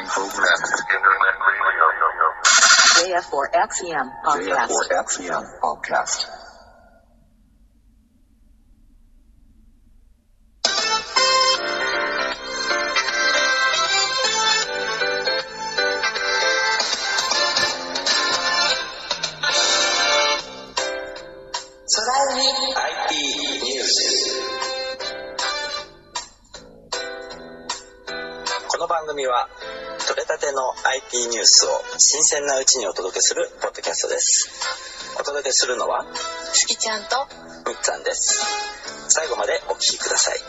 program Internet Radio. JF4XEM podcast. JF4XEM podcast. この番組は取れたての IT ニュースを新鮮なうちにお届けするポッドキャストです。お届けするのはすきちゃんとみっつぁんです。最後までお聞きください。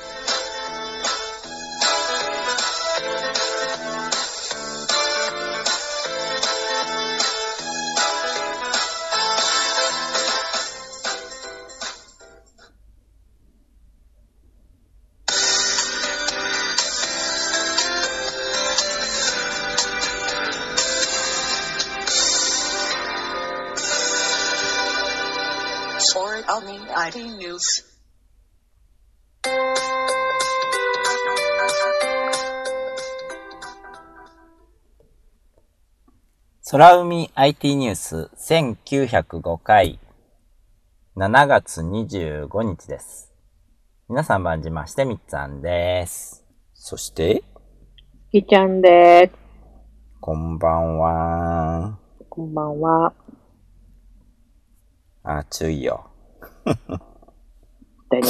IT ニュース。 空海 IT ニュース1905回7月25日です。皆さん番じましてみっつぁんです。そしてすきちゃんです。 こんばんは。 こんばんは。 暑いよ。 何？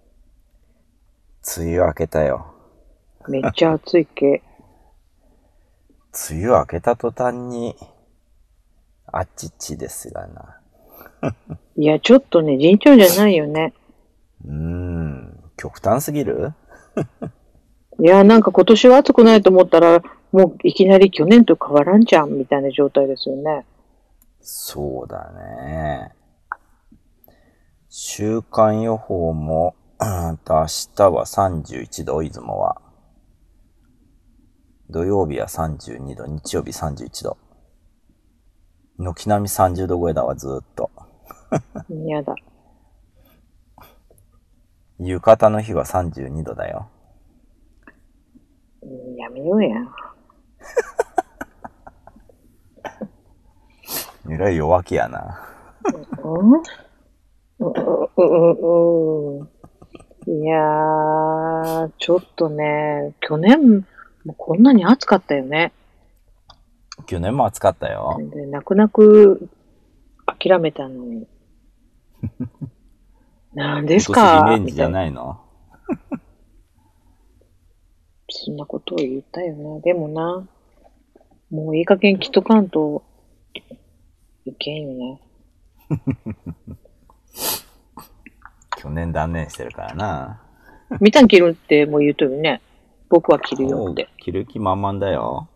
梅雨明けたよ。 めっちゃ暑いけ。 梅雨明けた途端にあっちっちですがな。 いや、ちょっとね、尋常じゃないよね。 極端すぎる？ いや、なんか今年は暑くないと思ったら、もういきなり去年と変わらんじゃん、みたいな状態ですよね。 そうだね。週間予報も、明日は31度、出雲は。土曜日は32度、日曜日31度。軒並み30度超えだわ、ずーっと。 やだ。 浴衣の日は32度だよ。 やめようや。 えらい弱気やな。 いやー、ちょっとね、去年もこんなに暑かったよね。 去年も暑かったよ。 で、泣く泣く諦めたのに。なんですか？ 今年リベンジじゃないの？ そんなことを言ったよな。でもな、もういい加減着とかんといけんよね。 去年断念してるからな。 みたん着るってもう言うとるね。僕は着るよって。 着る気満々だよ。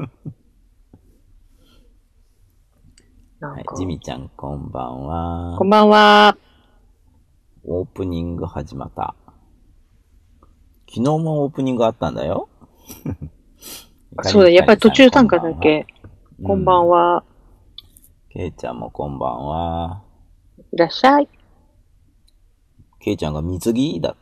なんかはい、ジミちゃんこんばんは。 こんばんは。 オープニング始まった。昨日もオープニングあったんだよ。 そうだ、やっぱり途中参加だけ。こんばんは。 ケイちゃんもこんばんは。 いらっしゃい。 ケイちゃんが水着だって。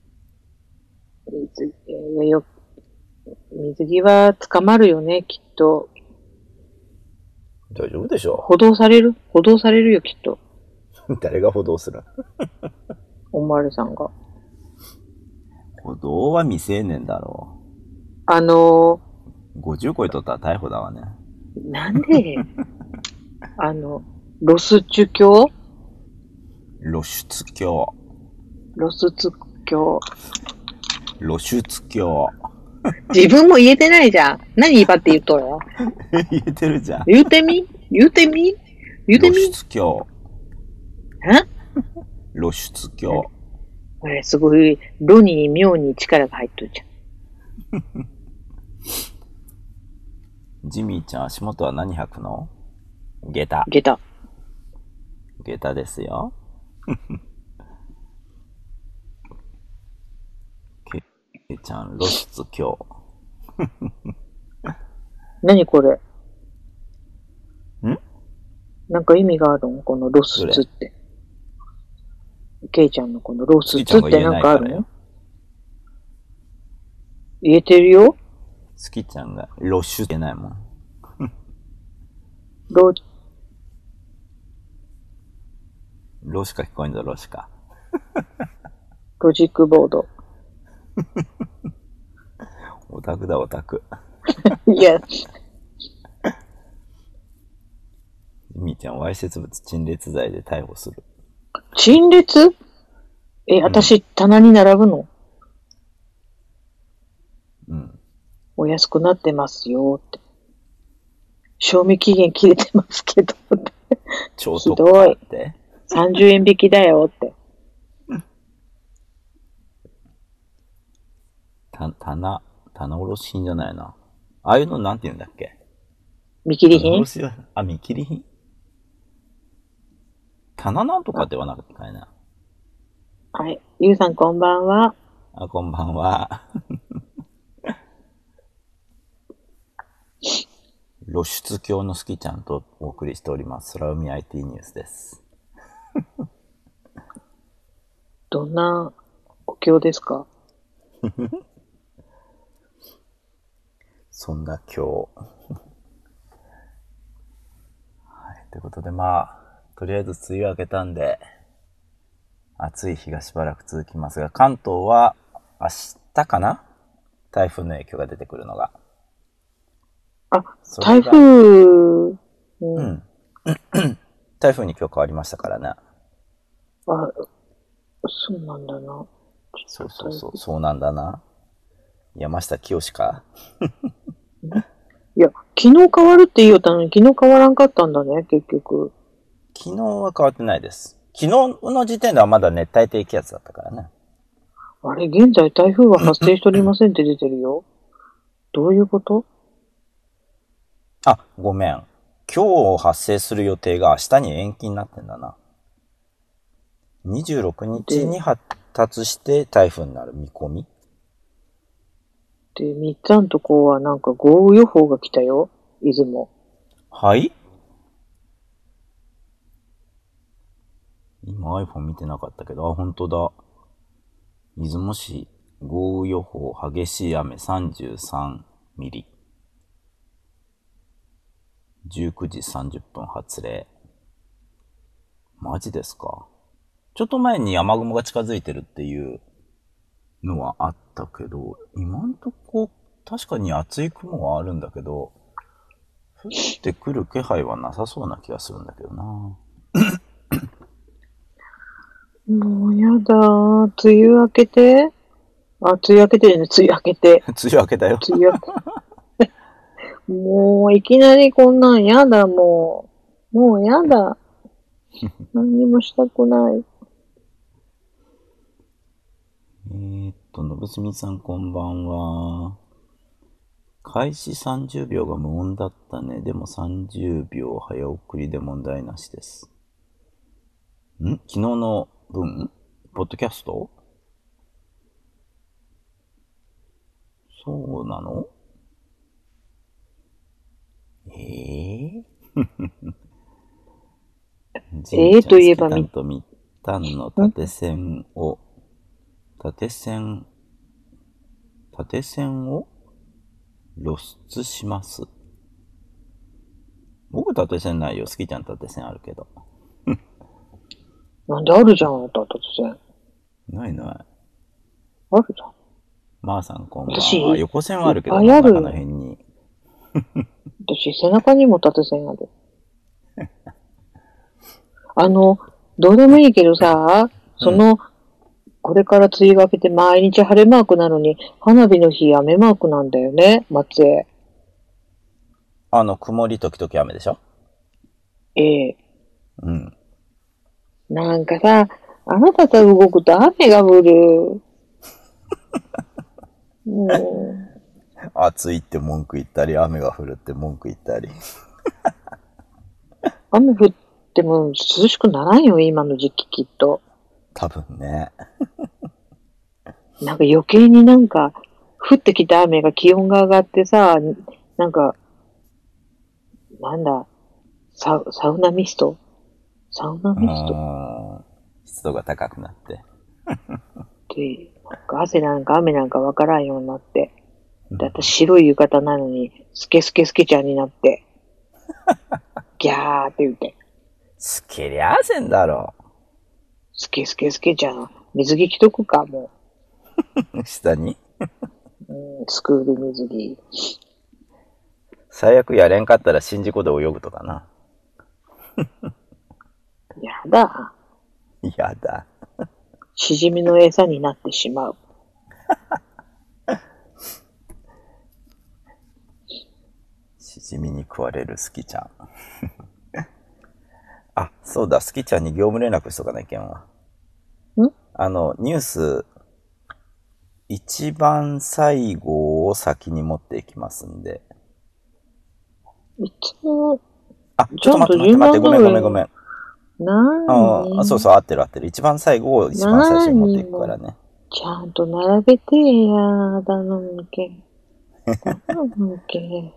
水着は捕まるよね、きっと。 大丈夫でしょ？ 補導されるよ、きっと。 誰が補導する？ おまわりさんが。 補導は未成年だろう。50超えとったら逮捕だわね。 なんでロスチュ教露出狂。 ロスツ教。 露出狂。 自分も言えてないじゃん。何威張って言っとるの？ 言えてるじゃん。 言うてみ露出狂。露出狂。 これすごい、炉に妙に力が入っとるじゃん。 ジミーちゃん足元は何履くの？下駄。 下駄。 下駄ですよ。ケイちゃん露出狂。 何これ？ ん？ なんか意味があるの？この露出って。ケイちゃんのこの露出ってなんかあるの？言えてるよ。 スキちゃんがロシュってないもん。ロしか聞こえんぞ、ロしか。 ロジックボード。 オタクだ、オタク。 いや。 みーちゃん、わいせつ物陳列罪で逮捕する。 陳列？私、棚に並ぶの？ うん。 お安くなってますよって。賞味期限切れてますけどって。 超特価って。 30円引きだよって。 棚卸品じゃないな。ああいうのなんて言うんだっけ？ 見切り品？ 見切り品？棚なんとかってはなかったかいな。 はい。ゆうさんこんばんは。 こんばんは。露出狂のスキちゃんとお送りしております。空海 IT ニュースです。 どんなお経ですか？ そんな今日。はい。ということでとりあえず梅雨明けたんで、暑い日がしばらく続きますが、関東は明日かな？台風の影響が出てくるのが。 台風、 台風に今日変わりましたからね。 そうなんだな。 そうなんだな。山下清かいや、昨日変わるって言おったのに、昨日変わらんかったんだね、結局。 昨日は変わってないです。昨日の時点ではまだ熱帯低気圧だったからね。 あれ、現在台風は発生しておりませんって出てるよ。どういうこと？ ごめん。今日発生する予定が明日に延期になってんだな。26日に発達して台風になる見込み。 で、みっつぁんとこはなんか豪雨予報が来たよ。出雲。 はい？今 iPhone 見てなかったけど、本当だ。出雲市豪雨予報激しい雨33ミリ。19時30分発令。マジですか？ちょっと前に雨雲が近づいてるっていうのはあったけど、今んとこ確かに厚い雲はあるんだけど、降ってくる気配はなさそうな気がするんだけどな。 もうやだー。梅雨明けて。梅雨明けてるね。梅雨明けて。 梅雨明けだよ。 梅雨明け。もういきなりこんなんやだ、もうやだ。何にもしたくない。 のぶすみさんこんばんは。開始30秒が無音だったね。でも30秒早送りで問題なしです。昨日の分？ポッドキャスト？そうなの？ といえばとみったんの縦線を露出します。僕縦線ないよ。好きちゃん縦線あるけど。 なんであるじゃん、あなた縦線。 ない。 あるじゃん。 まーさんこんばんは。横線はあるけど、 ある。 中の辺に。 私、背中にも縦線ある。どうでもいいけどさ、これから梅雨が明けて毎日晴れマークなのに、花火の日雨マークなんだよね、松江。 曇り時々雨でしょ？ なんかさ、あなたと動くと雨が降る。 暑いって文句言ったり、雨が降るって文句言ったり。 雨降っても涼しくならんよ、今の時期きっと。 多分ね。 なんか余計になんか、降ってきた雨が気温が上がってさ、なんか、サウナミスト湿度が高くなって。 で、なんか汗なんか雨なんかわからんようになって。 で、私白い浴衣なのに、スケスケスケちゃんになって、ギャーって言って、 スケりゃあせんだろ。 スケスケスケちゃん、水着着とくか、も下にう。スクール水着。 最悪やれんかったら宍道湖で泳ぐとかな。 やだ。 やだ。 しじみの餌になってしまう。 しじみに食われるスキちゃん。あ、そうだ、スキちゃんに業務連絡しとかなきゃんわ。ニュース、一番最後を先に持っていきますんで。 いつも、 あ、ちょっと待って、ごめん。そうそう、合ってる。一番最後を一番最初に持っていくからね。 ちゃんと並べてや、頼むけ。頼むけ。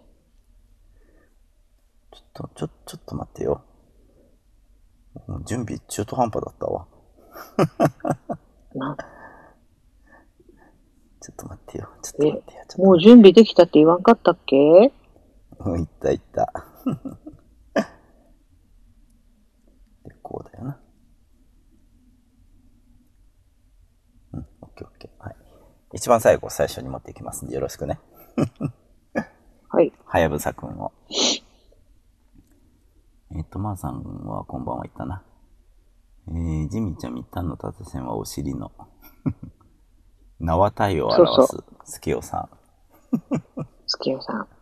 ちょっと待ってよ。準備中途半端だったわ。ちょっと待ってよ。 もう準備できたって言わんかったっけ？ 言った。で、こうだよな。オッケー。はい。一番最初に持っていきますんで、よろしくね。 はい。 はやぶさくんを。まーさんはこんばんは言ったな。ジミちゃんみったんの縦線はお尻の縄体を表すスキヨさん。 スキヨさん。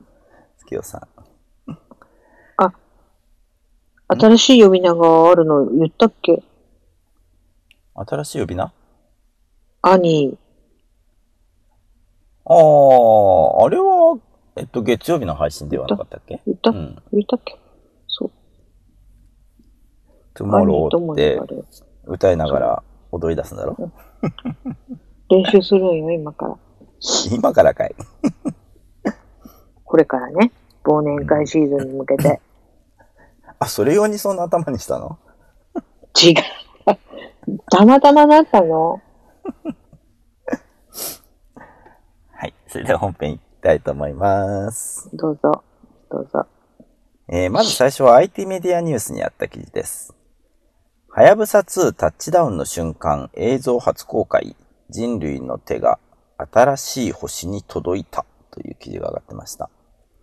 あ、新しい呼び名があるの言ったっけ？ 新しい呼び名？ 兄。 あれは、月曜日の配信ではなかったっけ？ 言ったっけ？そう。 トゥモローって歌いながら踊り出すんだろ？ 練習するんよ、今から。 今からかい。 これからね、忘年会シーズンに向けて。 あ、それ用にそんな頭にしたの？ 違う。たまたまなったの。 はい。それでは本編いきたいと思います。 どうぞ。 まず最初は IT メディアニュースにあった記事です。はやぶさ2タッチダウンの瞬間、映像初公開。人類の手が新しい星に届いたという記事が上がってました。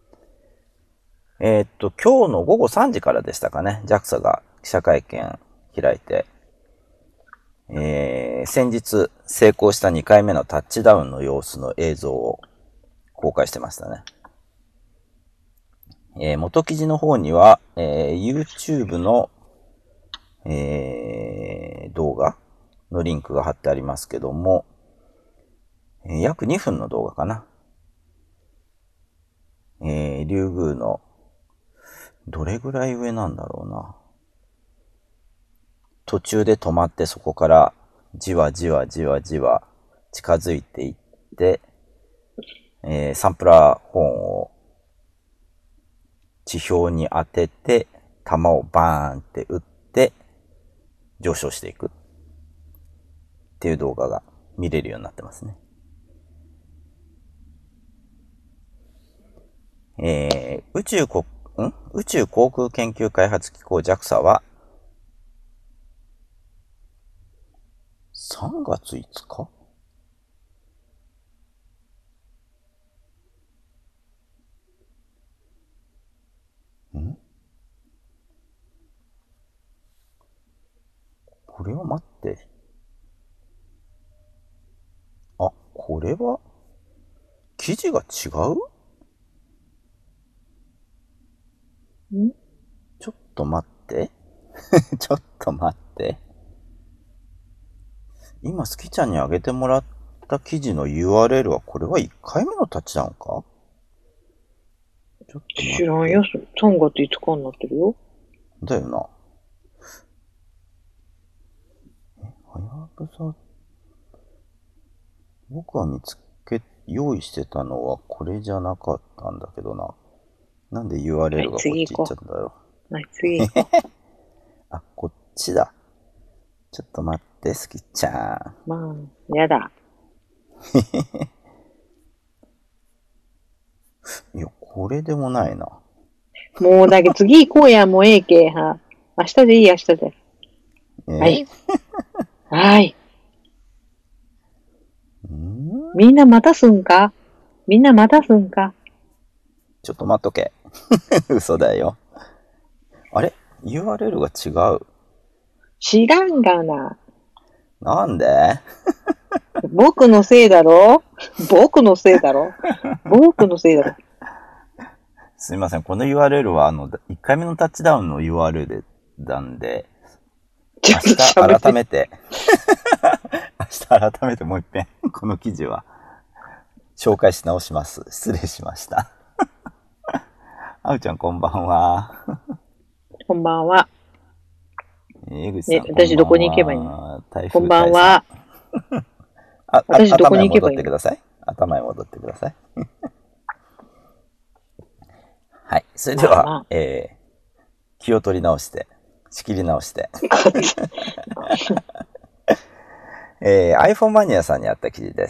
今日の午後3時からでしたかね、JAXA が記者会見開いて、先日成功した2回目のタッチダウンの様子の映像を公開してましたね。元記事の方には、YouTube の、動画のリンクが貼ってありますけども、約2分の動画かな。リュウグウのどれぐらい上なんだろうな。途中で止まってそこからじわじわ近づいていって、サンプラーホーンを地表に当てて弾をバーンって撃って上昇していくっていう動画が見れるようになってますね。宇宙航空研究開発機構 JAXA は3月5日？これは待って。あ、これは記事が違う？ちょっと待って。今、スキちゃんに上げてもらった記事の URL は、これは1回目のタッチダウンか？ちょっと待って。 知らんよ。3月5日になってるよ。 だよな。はやぶさ。僕は用意してたのはこれじゃなかったんだけどな。なんで URL がこっち行っちゃったんだろう。 はい、次行こう。 あ、こっちだ。ちょっと待って、スキちゃん。 まあ、やだ。 どれでもないな。 もうだけ次行こうや、もうええけは。明日でいい、明日で。はい。はい。みんなまたすんか？みんなまたすんか？ ちょっと待っとけ。嘘だよ。あれ？ URL が違う。 知らんがな。 なんで？ 僕のせいだろ？僕のせいだろ？僕のせいだろ。 すいません。この URL は1回目のタッチダウンの URL なんで、明日改めてもう一遍、この記事は紹介し直します。失礼しました。あうちゃんこんばんは。 こんばんは。 江口さん、 私どこに行けばいいの？こんばんは。 私どこに行けばいいの？頭へ戻ってください。はい。それでは、気を取り直して、仕切り直して。iPhone マニアさんにあった記事です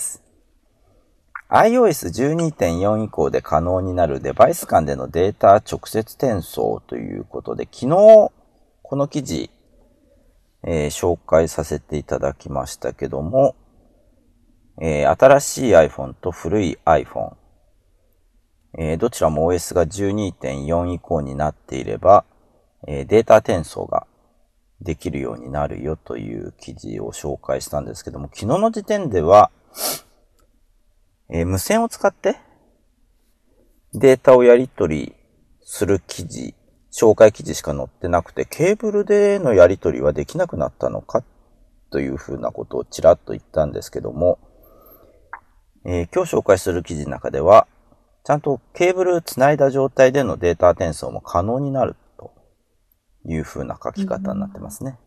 。iOS 12.4 以降で可能になるデバイス間でのデータ直接転送ということで、昨日、この記事、紹介させていただきましたけども、新しい iPhone と古い iPhone、どちらも OS が 12.4 以降になっていれば、データ転送ができるようになるよという記事を紹介したんですけども、昨日の時点では、無線を使ってデータをやり取りする記事、紹介記事しか載ってなくて、ケーブルでのやり取りはできなくなったのかというふうなことをちらっと言ったんですけども、今日紹介する記事の中では、ちゃんとケーブルつないだ状態でのデータ転送も可能になるというふうな書き方になってますね。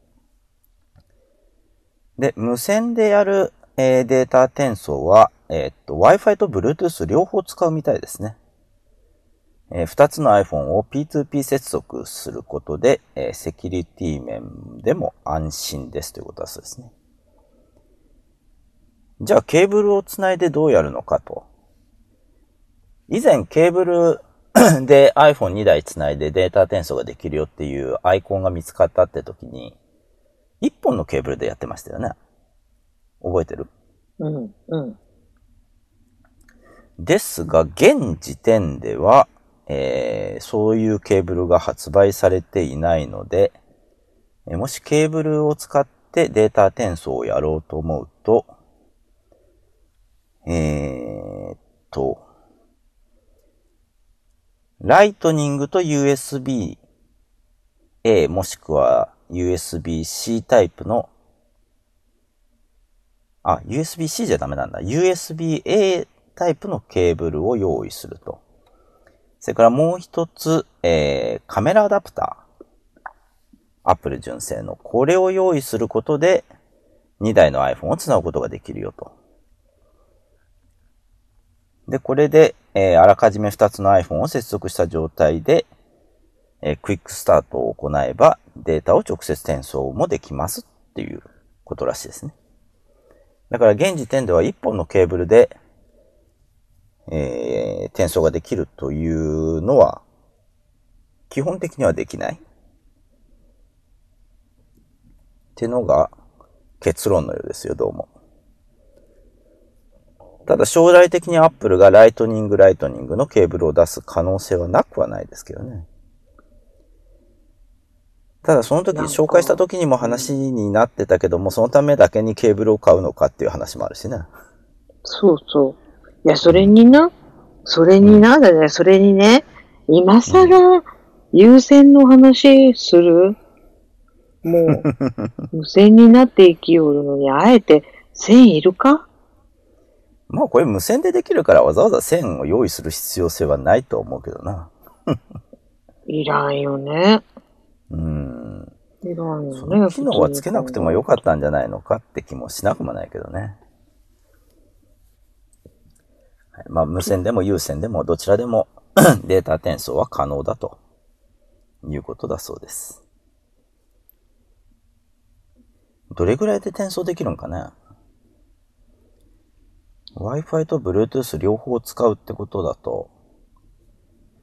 で、無線でやる、データ転送は、Wi-Fi と Bluetooth 両方使うみたいですね。2つの iPhone を P2P 接続することで、セキュリティ面でも安心ですということだそうですね。じゃあケーブルをつないでどうやるのかと。以前ケーブルで iPhone2 台つないでデータ転送ができるよっていうアイコンが見つかったって時に、1本のケーブルでやってましたよね。覚えてる？ うん、うん。 ですが、現時点では、そういうケーブルが発売されていないので、もしケーブルを使ってデータ転送をやろうと思うと、ライトニングと USB-A もしくは USB-C タイプのUSB-C じゃダメなんだ。USB-A タイプのケーブルを用意すると。それからもう一つ、カメラアダプター。Apple 純正の。これを用意することで、2台の iPhone をつなぐことができるよと。で、これで、あらかじめ2つの iPhone を接続した状態で、クイックスタートを行えば、データを直接転送もできますっていうことらしいですね。だから現時点では1本のケーブルで、転送ができるというのは、基本的にはできない。ってのが結論のようですよ、どうも。ただ将来的に Apple がライトニングのケーブルを出す可能性はなくはないですけどね。ただその時、紹介した時にも話になってたけども、そのためだけにケーブルを買うのかっていう話もあるしね。 そうそう。いや、それにね、今更有線の話する？もう、無線になっていきよるのに、あえて線いるか？ まあこれ無線でできるからわざわざ線を用意する必要性はないと思うけどな。 いらんよね。いらんよね。 その機能はつけなくてもよかったんじゃないのかって気もしなくもないけどね。はい、まあ無線でも有線でもどちらでもデータ転送は可能だということだそうです。どれぐらいで転送できるんかね。Wi-Fi と Bluetooth 両方使うってことだと、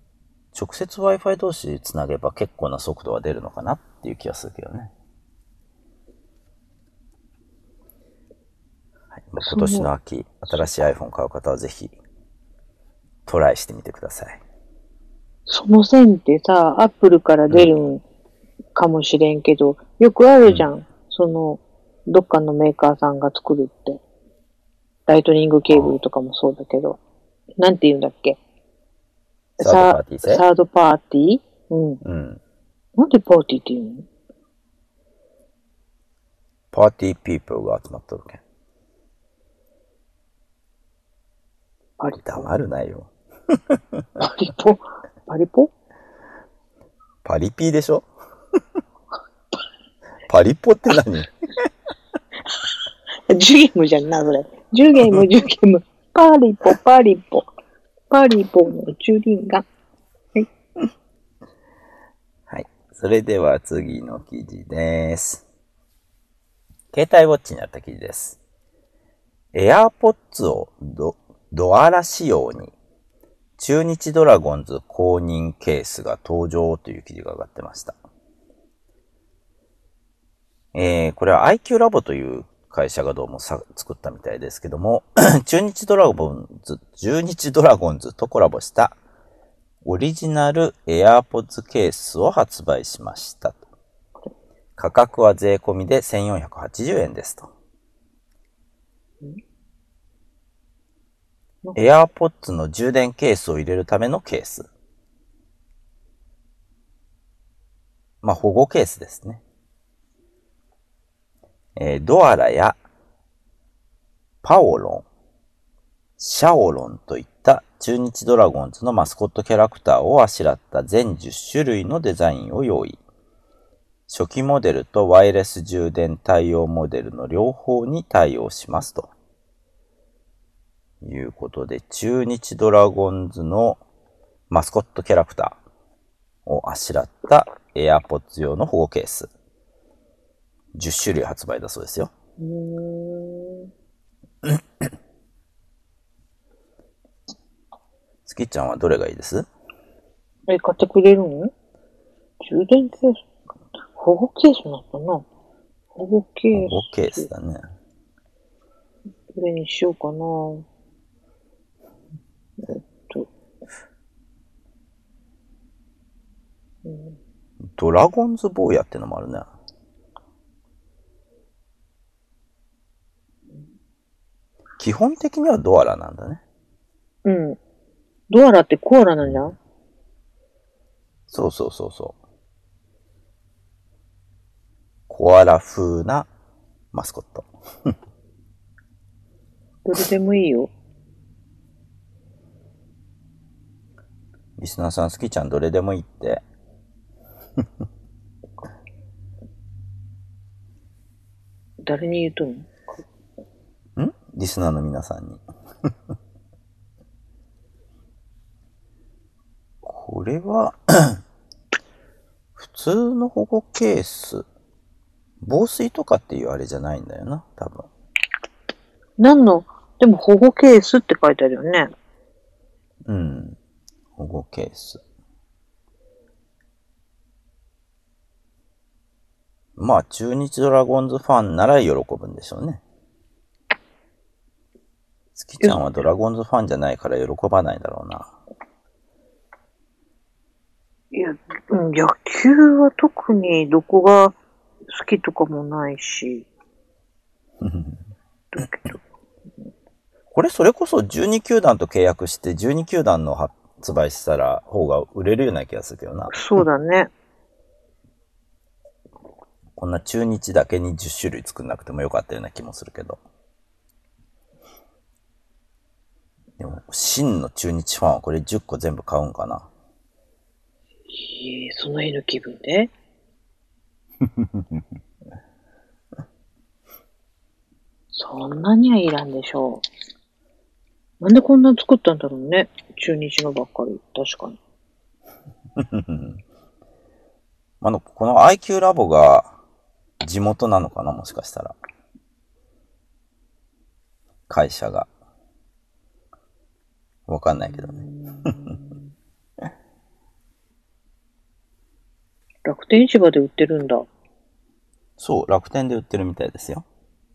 直接 Wi-Fi 同士つなげば結構な速度は出るのかなっていう気がするけどね。はい、今年の秋、新しい iPhone 買う方はぜひトライしてみてください。 その線ってさ、アップルから出るんかもしれんけど、よくあるじゃん。どっかのメーカーさんが作るって。ライトニングケーブルとかもそうだけど。なんて言うんだっけ？ サードパーティー製？ サードパーティー？うん。なんでパーティーって言うの？ パーティーピープルが集まっとるけん。黙るなよ。 パリポ？パリポ？ パリピーでしょ？パリポって何？ ジュゲムじゃんな、それ。ジュゲム。パリポ。パリポのチューリンガン。はい。 はい。それでは次の記事です。携帯ウォッチにあった記事です。AirPods をドアラ仕様に中日ドラゴンズ公認ケースが登場という記事が上がってました。これは IQ ラボという会社がどうも作ったみたいですけども、中日ドラゴンズとコラボしたオリジナル AirPods ケースを発売しましたと。価格は税込みで1480円ですと。AirPods の充電ケースを入れるためのケース。まあ、保護ケースですね。ドアラやパオロン、シャオロンといった中日ドラゴンズのマスコットキャラクターをあしらった全10種類のデザインを用意。初期モデルとワイヤレス充電対応モデルの両方に対応しますということで、中日ドラゴンズのマスコットキャラクターをあしらった AirPods 用の保護ケース。10種類発売だそうですよ。スキちゃんはどれがいいです？ 買ってくれるの？充電ケース？保護ケースなのかな？保護ケース。 保護ケースだね。 どれにしようかな。 ドラゴンズ坊やってのもあるね。基本的にはドアラなんだね。 うん。ドアラってコアラなんじゃん？ そう。コアラ風なマスコット。 どれでもいいよ。 リスナーさん、スキちゃんどれでもいいって。 誰に言うとんの？ リスナーの皆さんに。これは、普通の保護ケース。防水とかっていうあれじゃないんだよな、多分。 でも保護ケースって書いてあるよね。 保護ケース。まあ、中日ドラゴンズファンなら喜ぶんでしょうね。スキちゃんはドラゴンズファンじゃないから喜ばないだろうな。 いや、野球は特にどこが好きとかもないし。だけど。 これそれこそ12球団と契約して12球団の発売したら方が売れるような気がするけどな。 そうだね。 こんな中日だけに10種類作んなくてもよかったような気もするけど。でも、真の中日ファンはこれ10個全部買うんかな。 その日の気分でそんなにはいらんでしょう。なんでこんな作ったんだろうね。中日のばっかり。確かに。 この IQ ラボが地元なのかな、もしかしたら。会社が。わかんないけどね。 天市場で売ってるんだ。 そう、楽天で売ってるみたいですよ。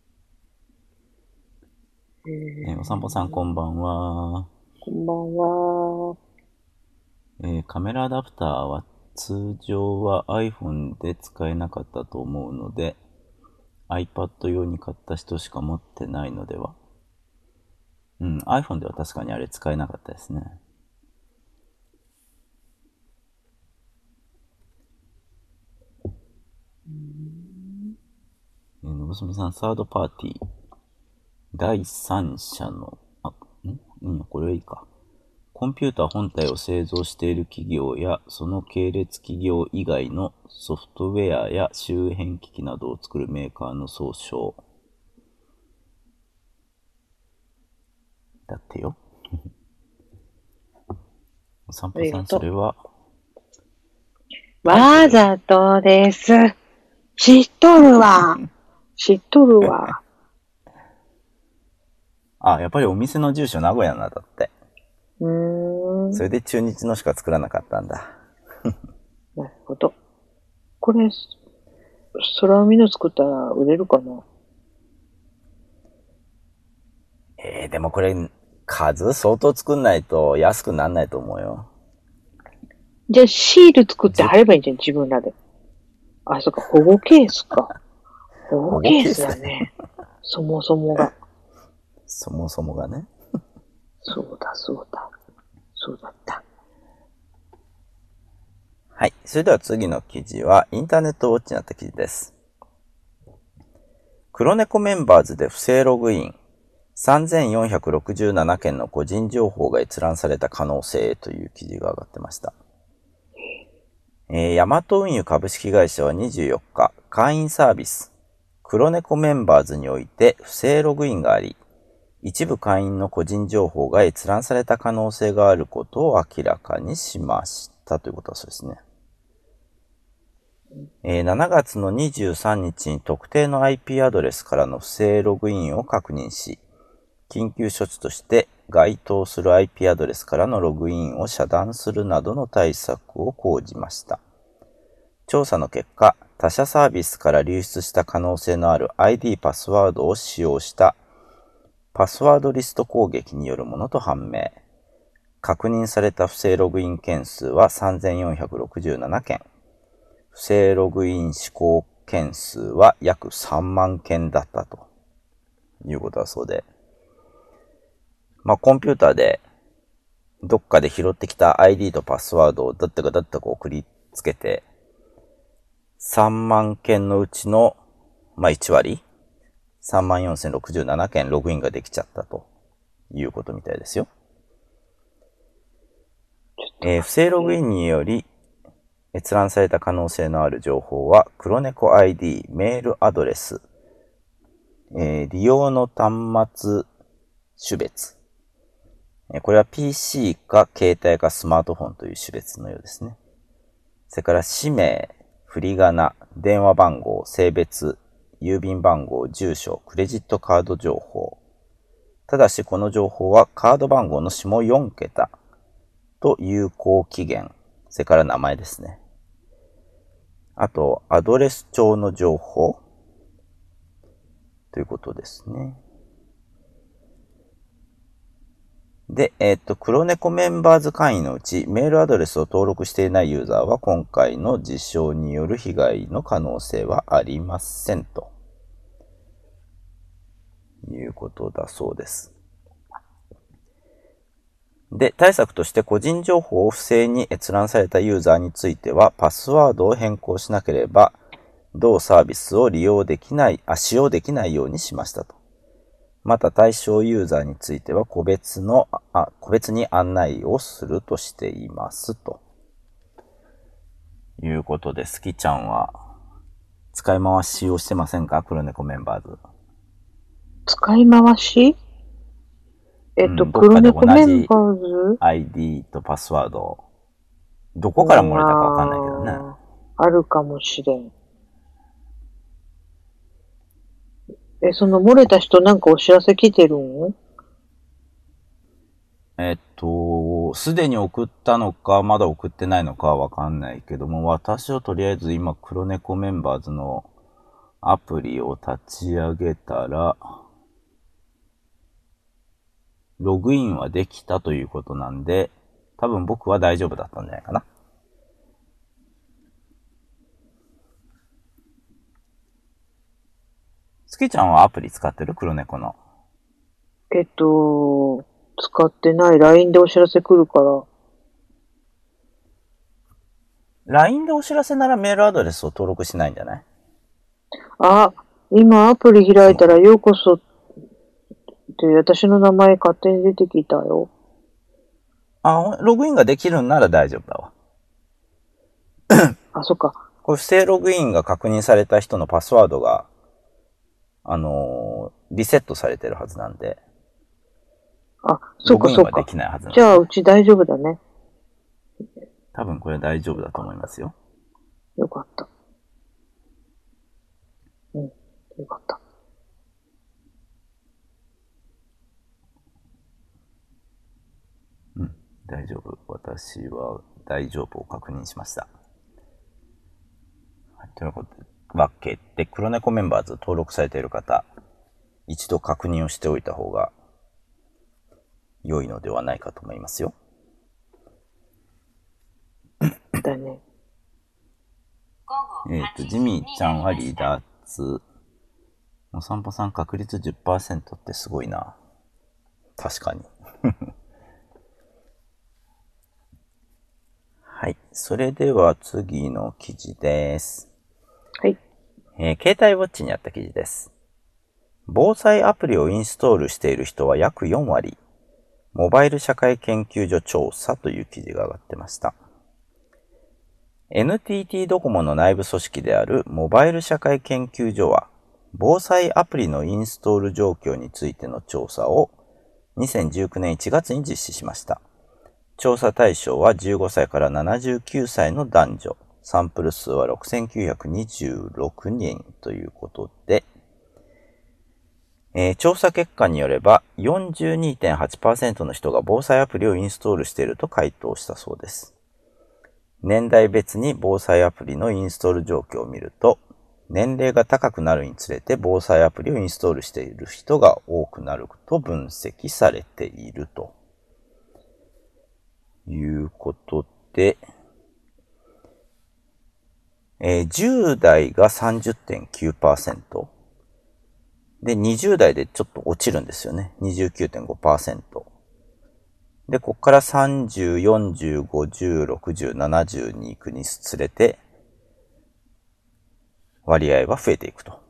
お散歩さんこんばんは。 こんばんは。 カメラアダプターは通常は iPhone で使えなかったと思うので、iPad 用に買った人しか持ってないのでは。iPhone では確かにあれ使えなかったですね。のぶすみさん、サードパーティー。第三者の、これはいいか。コンピューター本体を製造している企業や、その系列企業以外のソフトウェアや周辺機器などを作るメーカーの総称。だってよ。お散歩さん、それは。 わざとです。知っとるわ。知っとるわ。 あ、やっぱりお店の住所名古屋なんだって。 それで中日のしか作らなかったんだ。 なるほど。これ、空海の作ったら売れるかな？ でもこれ、数相当作んないと安くなんないと思うよ。 じゃあシール作って貼ればいいんじゃん、自分らで。あ、そっか、保護ケースか。保護ケースだね。そもそもが。 そもそもがね。 そうだ。そうだった。 はい。それでは次の記事は、インターネットウォッチになった記事です。黒猫メンバーズで不正ログイン。3467件の個人情報が閲覧された可能性という記事が上がってました。ヤマト運輸株式会社は24日、会員サービス、黒猫メンバーズにおいて不正ログインがあり、一部会員の個人情報が閲覧された可能性があることを明らかにしましたということはそうですね。7月の23日に特定の IP アドレスからの不正ログインを確認し、緊急処置として該当する IP アドレスからのログインを遮断するなどの対策を講じました。調査の結果、他社サービスから流出した可能性のある ID パスワードを使用したパスワードリスト攻撃によるものと判明。確認された不正ログイン件数は3467件。不正ログイン試行件数は約3万件だったということだそうで。コンピューターでどっかで拾ってきた ID とパスワードをだったか送りつけて、3万件のうちの、1割34,067件ログインができちゃったということみたいですよ。不正ログインにより閲覧された可能性のある情報は、黒猫 ID、メールアドレス、利用の端末種別。これは PC か携帯かスマートフォンという種別のようですね。それから氏名、振り仮名、電話番号、性別、郵便番号、住所、クレジットカード情報。ただしこの情報はカード番号の下4桁と有効期限、それから名前ですね。あと、アドレス帳の情報ということですね。で、黒猫メンバーズ会員のうちメールアドレスを登録していないユーザーは今回の実証による被害の可能性はありませんということだそうです。で、対策として個人情報を不正に閲覧されたユーザーについてはパスワードを変更しなければ同サービスを使用できないようにしましたと。また対象ユーザーについては個別に案内をするとしていますということで、スキちゃんは使い回しをしてませんか？黒猫メンバーズ。 使い回し？黒猫メンバーズ ID とパスワードどこから漏れたかわかんないけどね。 あるかもしれん。その漏れた人なんかお知らせ来てるん？ すでに送ったのか、まだ送ってないのかはわかんないけども、私はとりあえず今、黒猫メンバーズのアプリを立ち上げたら、ログインはできたということなんで、多分僕は大丈夫だったんじゃないかな。つきちゃんはアプリ使ってる？黒猫の。 使ってない。LINE でお知らせ来るから。 LINE でお知らせならメールアドレスを登録しないんじゃない？ あ、今アプリ開いたらようこそって私の名前勝手に出てきたよ。 あ、ログインができるんなら大丈夫だわ。 あ、そっか。 これ不正ログインが確認された人のパスワードが、リセットされてるはずなんで。 あ、そっかそっか。 ログインはできないはずなんで。 じゃあ、うち大丈夫だね。 多分これ大丈夫だと思いますよ。 よかった。うん、よかった。 うん、大丈夫。私は大丈夫を確認しました。はい、というわけで、黒猫メンバーズ登録されている方、一度確認をしておいた方が良いのではないかと思いますよ。 だね。 ジミーちゃんは離脱。お散歩さん確率 10% ってすごいな。確かに。はい。それでは次の記事です。 はい。 携帯ウォッチにあった記事です。防災アプリをインストールしている人は約4割。モバイル社会研究所調査という記事が上がってました。NTT ドコモの内部組織であるモバイル社会研究所は、防災アプリのインストール状況についての調査を2019年1月に実施しました。調査対象は15歳から79歳の男女。サンプル数は6926人ということで、調査結果によれば 42.8% の人が防災アプリをインストールしていると回答したそうです。年代別に防災アプリのインストール状況を見ると、年齢が高くなるにつれて防災アプリをインストールしている人が多くなると分析されているということで、10代が 30.9%、で、20代でちょっと落ちるんですよね。29.5%。で、こっから30、40、50、60、70に行くにつれて、割合は増えていくと。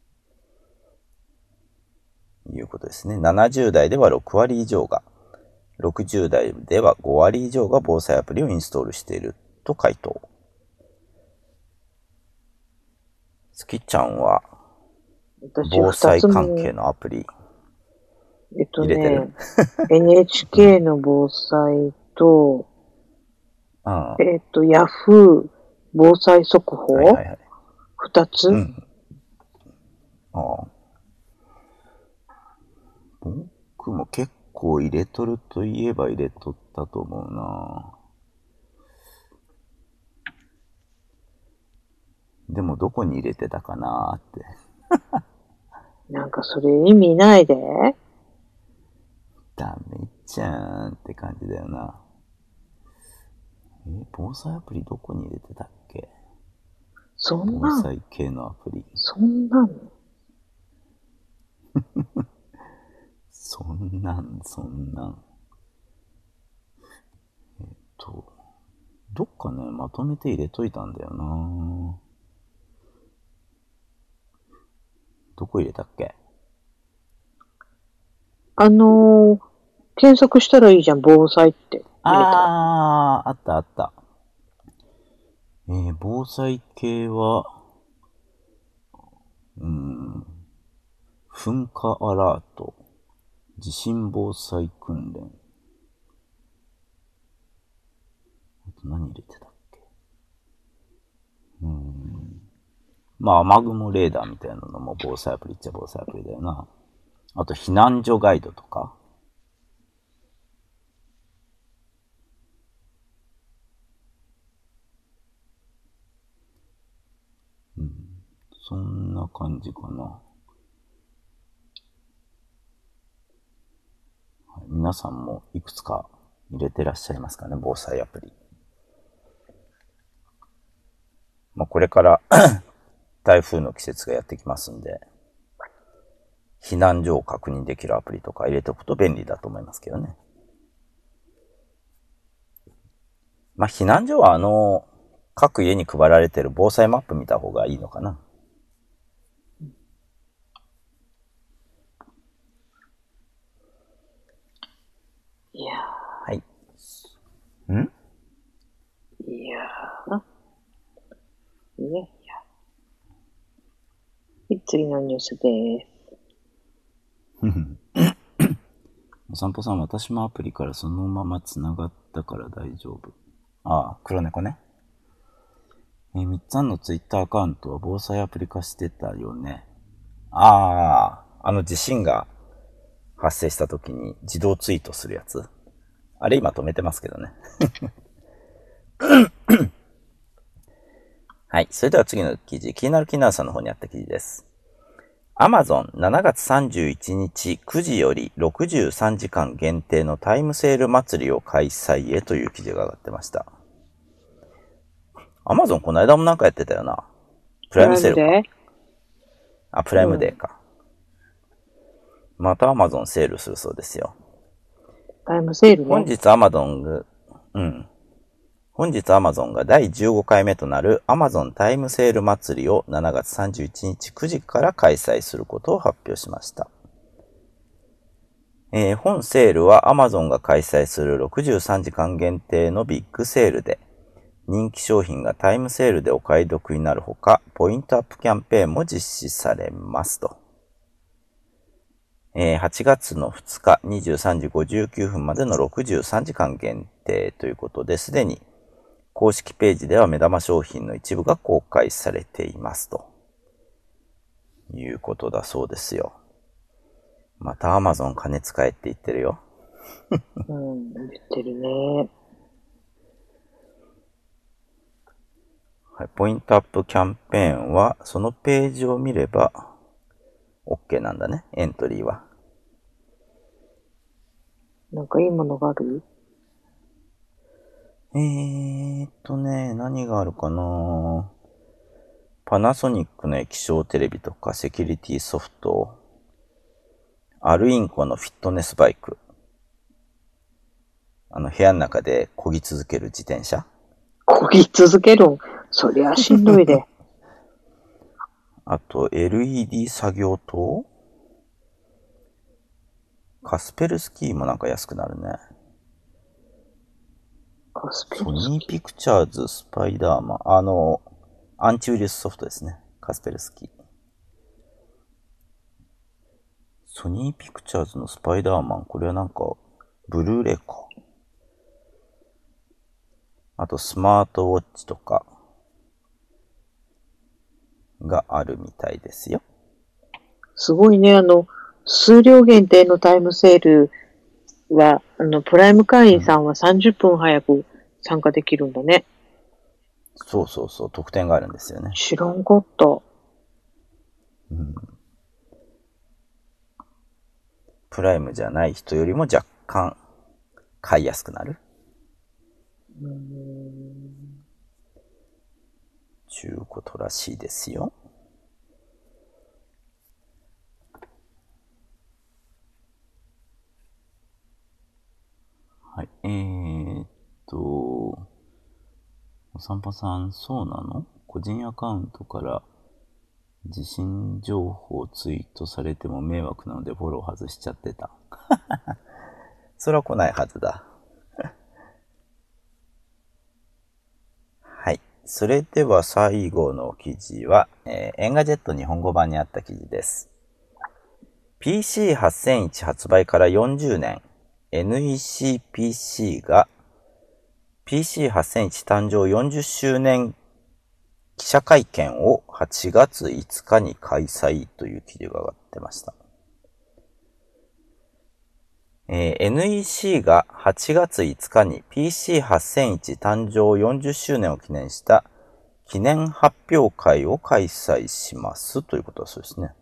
いうことですね。70代では6割以上が、60代では5割以上が防災アプリをインストールしていると回答。つきちゃんは、防災関係のアプリ入れてる？ NHK の防災と、 うん、 ヤフー防災速報、 はいはいはい、 2つ、 うん、ああ、僕も結構入れとるといえば入れとったと思うな。でもどこに入れてたかなーって。 なんかそれ意味ないで。 ダメじゃんって感じだよな。防災アプリどこに入れてたっけ？ そん防なん災系のアプリ。 そんなんそんなん。どっかね、まとめて入れといたんだよな。どこ入れたっけ？ 検索したらいいじゃん、防災って入れたら。 あった。防災系は、噴火アラート、地震防災訓練。あと何入れてたっけ？まあ、雨雲レーダーみたいなのも防災アプリっちゃ防災アプリだよな。あと、避難所ガイドとか。 そんな感じかな。はい、皆さんもいくつか入れてらっしゃいますかね、防災アプリ。これから台風の季節がやってきますんで、避難所を確認できるアプリとか入れておくと便利だと思いますけどね。避難所は各家に配られている防災マップ見た方がいいのかな。 いやはい。 いやいや。次のニュースです。 お散歩さん、私もアプリからそのまま繋がったから大丈夫。ああ、黒猫ね。みっつぁんのツイッターアカウントは防災アプリ化してたよね。地震が発生した時に自動ツイートするやつ。あれ今止めてますけどね。はい。それでは次の記事。気になるさんの方にあった記事です。Amazon 7月31日9時より63時間限定のタイムセール祭りを開催へという記事が上がってました。Amazon この間もなんかやってたよな。プライムセールか。プライムデーか。また Amazon セールするそうですよ。 タイムセールね。 本日 Amazon が第15回目となる Amazon タイムセール祭りを7月31日9時から開催することを発表しました。本セールは Amazon が開催する63時間限定のビッグセールで、人気商品がタイムセールでお買い得になるほか、ポイントアップキャンペーンも実施されますと。8月の2日23時59分までの63時間限定ということで、すでに公式ページでは目玉商品の一部が公開されていますということだそうですよ。また Amazon 金使えって言ってるよ。 言ってるね。 はい、ポイントアップキャンペーンはそのページを見れば OK なんだね、エントリーは。 なんかいいものがある？ 何があるかな。パナソニックの液晶テレビとかセキュリティソフト、アルインコのフィットネスバイク、部屋の中で漕ぎ続ける自転車。 漕ぎ続けるん？そりゃしんどいで。 あと LED 作業灯、カスペルスキーもなんか安くなるね。ソニーピクチャーズスパイダーマン。アンチウイルスソフトですね。カスペルスキー。ソニーピクチャーズのスパイダーマン。これはなんか、ブルーレイか。あとスマートウォッチとかがあるみたいですよ。 すごいね。数量限定のタイムセールは、プライム会員さんは30分早く参加できるんだね。 そうそうそう、特典があるんですよね。 知らんかった。 プライムじゃない人よりも若干買いやすくなる。ちゅうことらしいですよ。はい、お散歩さん、そうなの？個人アカウントから地震情報ツイートされても迷惑なのでフォロー外しちゃってた。それは来ないはずだ。はい。それでは最後の記事は、エンガジェット日本語版にあった記事です。PC8001 発売から40年、NEC-PC が PC8001 誕生40周年記者会見を8月5日に開催という記事が上がってました。NEC が8月5日に PC8001 誕生40周年を記念した記念発表会を開催しますということだそうですね。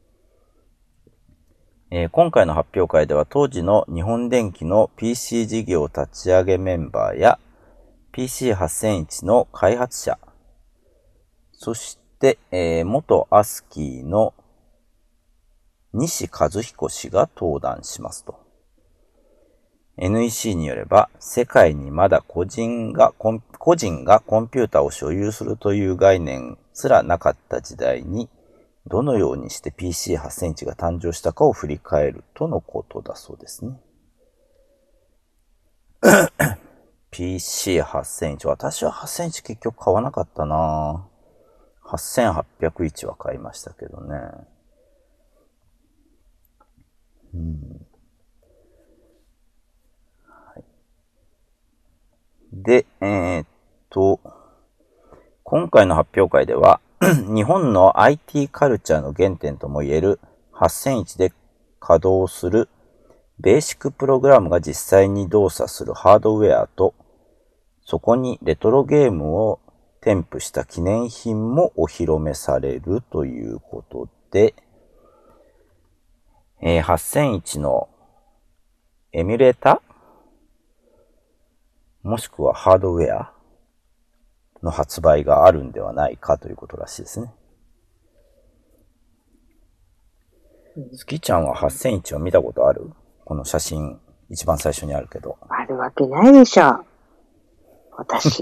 今回の発表会では当時の日本電機の PC 事業立ち上げメンバーや PC8001 の開発者、そして、元アスキーの西和彦氏が登壇しますと。NEC によれば、世界にまだ個人がコンピューターを所有するという概念すらなかった時代に、どのようにして PC8001 が誕生したかを振り返るとのことだそうですね。PC8001、私は8001結局買わなかったなぁ。8801は買いましたけどね。はい、で、今回の発表会では、日本の IT カルチャーの原点ともいえる8001で稼働するベーシックプログラムが実際に動作するハードウェアと、そこにレトロゲームを添付した記念品もお披露目されるということで、8001のエミュレーターもしくはハードウェアの発売があるんではないかということらしいですね。スキちゃんは8001を見たことある？この写真、一番最初にあるけど。 あるわけないでしょ。私。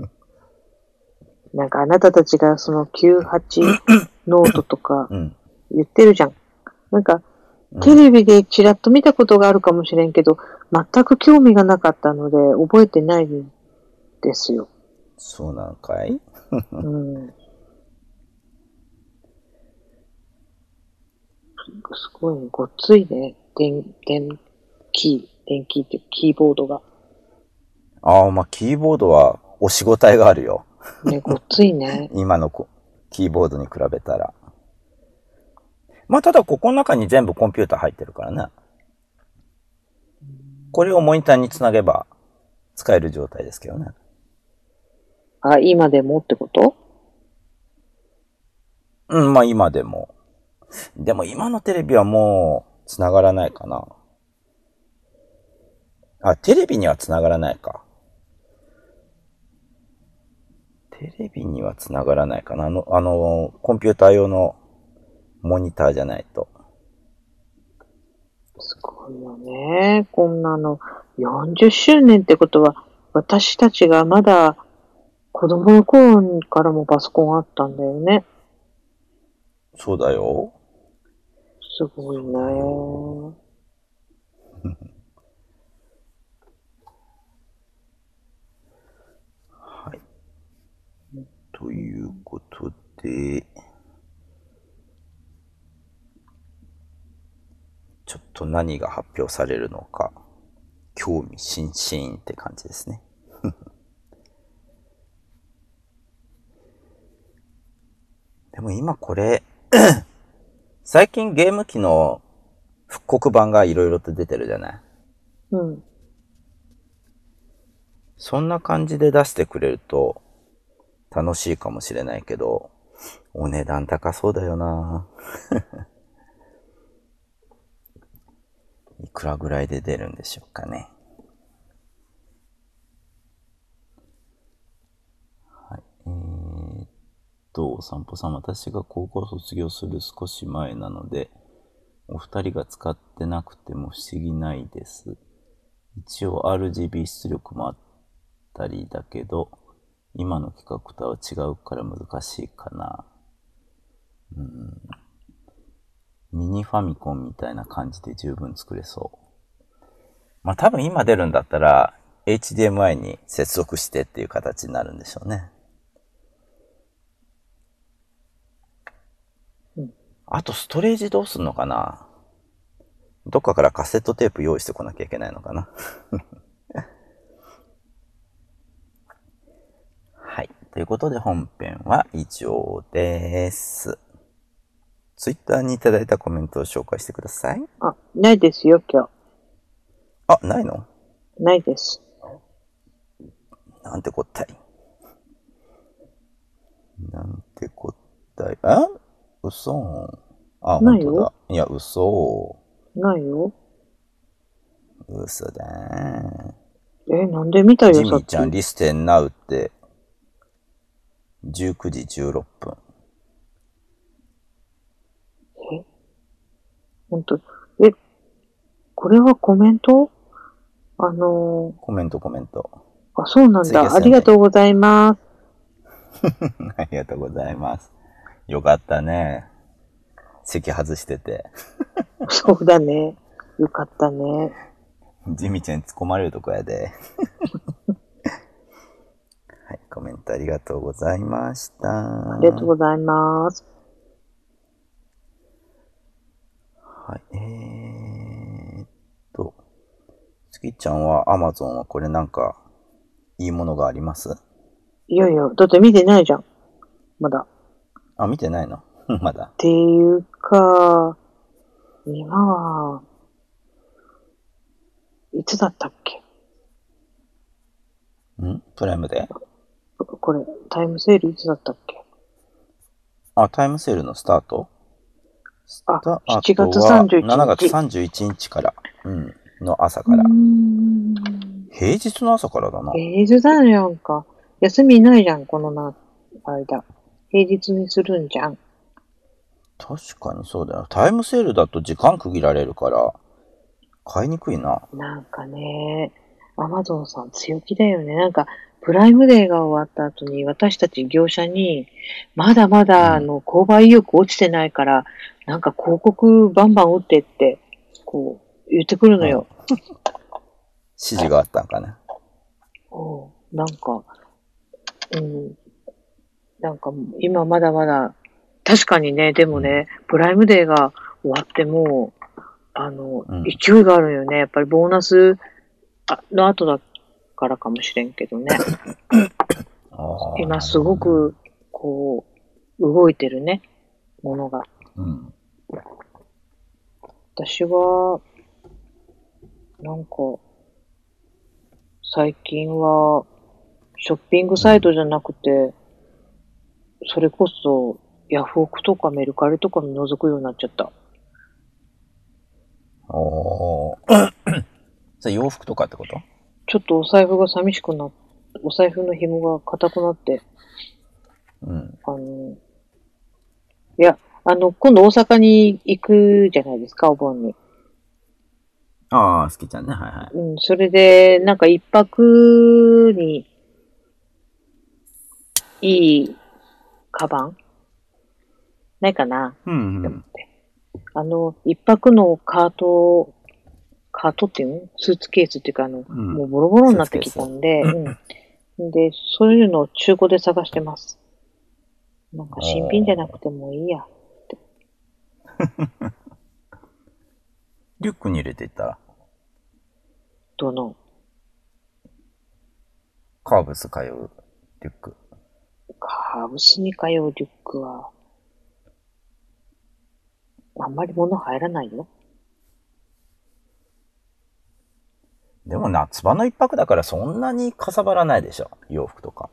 なんかあなたたちがその98ノートとか言ってるじゃん。なんかテレビでちらっと見たことがあるかもしれんけど、全く興味がなかったので覚えてないんですよ。 そうなのかい？ うん。すごいね、ごっついね。電気ってキーボードが。 ああ、まあ、キーボードは押し応えがあるよ。 ね、ごっついね。 今のキーボードに比べたら。まあ、ただここの中に全部コンピューター入ってるからね。これをモニターにつなげば使える状態ですけどね。 あ、今でもってこと？ うん、まあ今でも。でも今のテレビはもう繋がらないかな。あ、テレビには繋がらないか。テレビには繋がらないかな。コンピューター用のモニターじゃないと。 すごいよね。こんなの。40周年ってことは、私たちがまだ子供の頃からもパソコンあったんだよね。 そうだよ。 すごいね。 はい。ということで、ちょっと何が発表されるのか、興味津々って感じですね。でも今これ、最近ゲーム機の復刻版がいろいろと出てるじゃない。 うん。 そんな感じで出してくれると楽しいかもしれないけど、お値段高そうだよな。いくらぐらいで出るんでしょうかね。はい。お散歩さん、私が高校卒業する少し前なので、お二人が使ってなくても不思議ないです。一応 RGB 出力もあったりだけど、今の規格とは違うから難しいかな。ミニファミコンみたいな感じで十分作れそう。まあ多分今出るんだったら HDMI に接続してっていう形になるんでしょうね。あとストレージどうすんのかな？どっかからカセットテープ用意してこなきゃいけないのかな？はい。ということで本編は以上です。ツイッターにいただいたコメントを紹介してください。 あ、ないですよ、今あ、ないの？ 日。ないです。 なんてこったい。 嘘。あ、 ないよ本当だ。いや、嘘。 ないよ。 嘘だなんで見たー。ジよ、さっき。 ミーちゃん、リステンナウって19時16分。 ほんと。これはコメント？ コメント。 そうなんだ。 ツイキャスやねありがとうございます。 ありがとうございます。よかったね。席外してて。 そうだね。よかったね。 ジミちゃんに突っ込まれるとこやで。はい、コメントありがとうございました。 ありがとうございます。 はい、スキちゃんは Amazon はこれなんか、いいものがあります？ いやいや、だって見てないじゃん。まだ。 あ、見てないのまだ。 っていうか、今は、いつだったっけ？ プライムで？ これ、タイムセールいつだったっけ？ あ、タイムセールのスタート 7月は 31日。 7月31日から、の朝から。平日の朝からだな。 平日だやんか。休みないじゃん、この間。平日にするんじゃん。 確かにそうだよ。タイムセールだと時間区切られるから、買いにくいな。 なんかね、アマゾンさん強気だよね。なんか、プライムデーが終わった後に私たち業者に、まだまだ購買意欲落ちてないから、なんか広告バンバン打ってって、こう、言ってくるのよ。 指示があったんかな。 なんか、なんか今まだまだ、確かにね、でもね、プライムデーが終わっても、勢いがあるよね。やっぱりボーナスの後だからかもしれんけどね。今すごく、こう、動いてるね、ものが。私は、なんか、最近は、ショッピングサイトじゃなくて、それこそ、ヤフオクとかメルカリとかに覗くようになっちゃった。 それ洋服とかってこと？ ちょっとお財布が寂しくなって、お財布の紐が硬くなって、いや、今度大阪に行くじゃないですか、お盆に。 ああ、好きちゃんね、はいはい。 それで、なんか一泊に、いい、カバンないかなって思って。一泊のカートっていうの？スーツケースっていうか、もうボロボロになってきたんで、で、そういうのを中古で探してます。なんか新品じゃなくてもいいやって。 リュックに入れていったら？ どの？ カーブス通うリュック。 カーブスに通うリュックは、あんまり物入らないよ。 でも夏場の一泊だからそんなにかさばらないでしょ、洋服とか。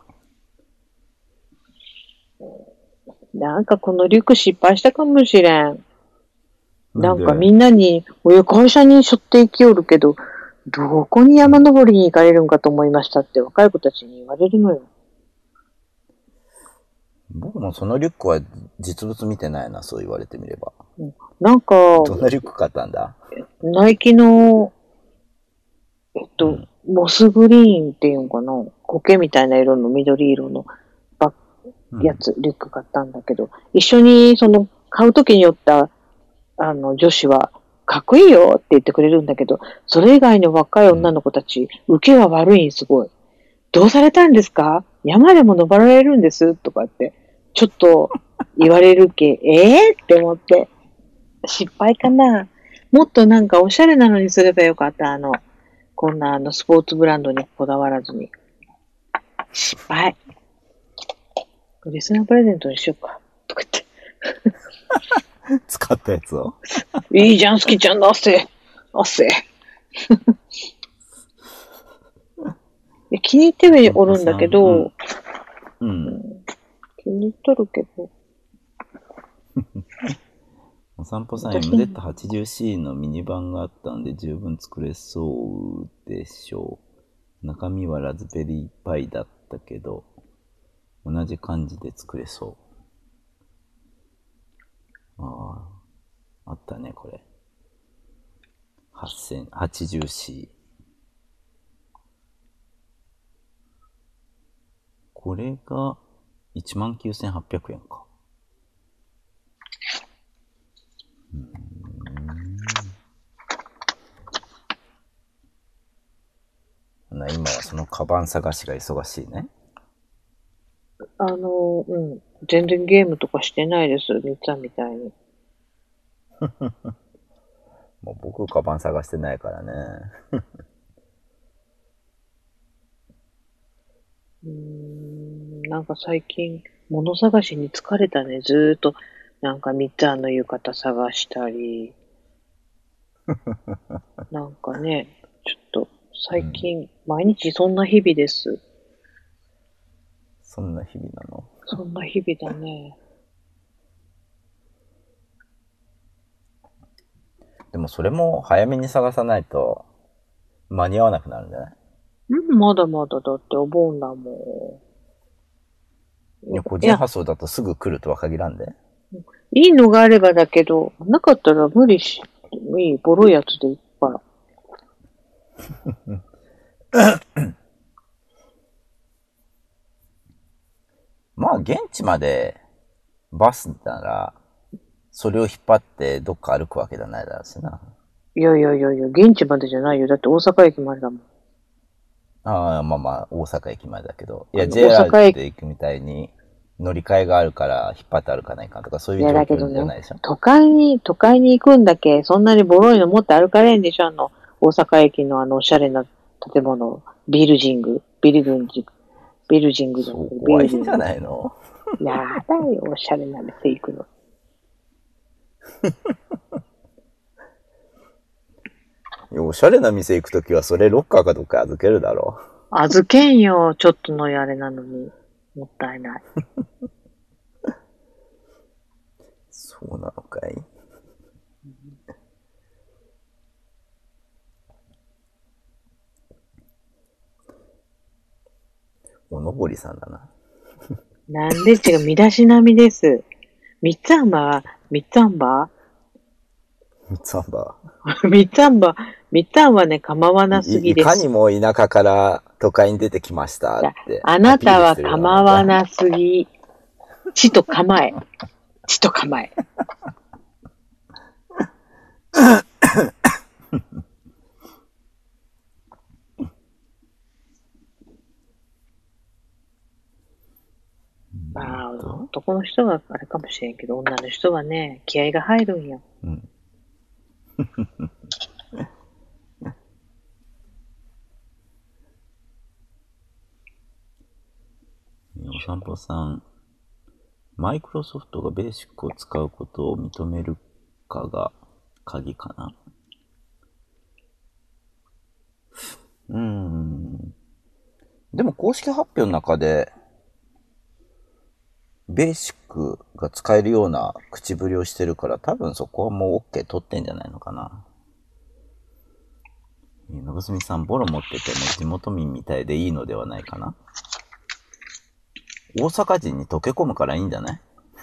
なんかこのリュック失敗したかもしれん。なんかみんなに、会社に背負って行きよるけど、どこに山登りに行かれるんかと思いましたって若い子たちに言われるのよ。 僕もそのリュックは実物見てないな、そう言われてみれば。 なんか、 どんなリュック買ったんだ？ ナイキの、モスグリーンっていうんかな、苔みたいな色の緑色のリュック買ったんだけど、一緒に買うときによった女子はかっこいいよって言ってくれるんだけど、それ以外の若い女の子たち、受けが悪いんすごい。どうされたんですか？山でも登られるんですとかって、ちょっと言われるけ、って思って、失敗かな。もっとなんかおしゃれなのにすればよかった。こんなスポーツブランドにこだわらずに。失敗。リスナープレゼントにしようか。とか言って。 使ったやつを？ いいじゃん、好きちゃんの汗。気に入ってはおるんだけど、気に入っとるけど、 お散歩さん、MZ80C のミニ版があったので十分作れそうでしょう。中身はラズベリーパイだったけど、同じ感じで作れそう。ああ、あったね、これ。80C。これが 19,800 円か。今はそのカバン探しが忙しいね。 全然ゲームとかしてないです、みっちゃんみたいに。 もう僕カバン探してないからね。 なんか最近、物探しに疲れたね。ずーっと、なんかみっちゃんの浴衣探したり。なんかね、ちょっと、最近、毎日そんな日々です。 そんな日々なの？ そんな日々だね。 でもそれも早めに探さないと間に合わなくなるんじゃない？ まだまだだってお盆だもん。 いや、個人発送だとすぐ来るとは限らんで。 いいのがあればだけど、なかったら無理してもいい、ボロいやつでいっぱい。 まあ、現地までバスなら、それを引っ張ってどっか歩くわけじゃないだろうしな。 いや、現地までじゃないよ。だって大阪駅までだもん。 ああ、まあまあ、大阪駅までだけど。いや、 大阪 JR で行くみたいに乗り換えがあるから引っ張って歩かないかんとか、そういう状だけど況じゃないでしょ。 都会に行くんだけ、そんなにボロいの持って歩かれんでしょ、大阪駅のおしゃれな建物、ビルジングじゃなくて、 怖いんじゃないの？ やだよ、おしゃれな店行くの。 いや、おしゃれな店行くときはそれロッカーかどっか預けるだろう。 預けんよ、ちょっとのあれなのに。もったいない。 そうなのかい？おのぼりさんだな。 なんで違う、身だしなみです。みっつあんば三つあんばみっつあんはね、構わなすぎです。 いかにも田舎から都会に出てきましたって。 あなたは構わなすぎ。地と構え。まあ、男の人はあれかもしれんけど、女の人はね、気合が入るんよ。 うん。お散歩さん、マイクロソフトがベーシックを使うことを認めるかが鍵かな。でも公式発表の中で、ベーシックが使えるような口ぶりをしてるから、多分そこはもう OK 取ってんじゃないのかな。のぶすみさん、ボロ持ってても地元民みたいでいいのではないかな。大阪人に溶け込むからいいんじゃない？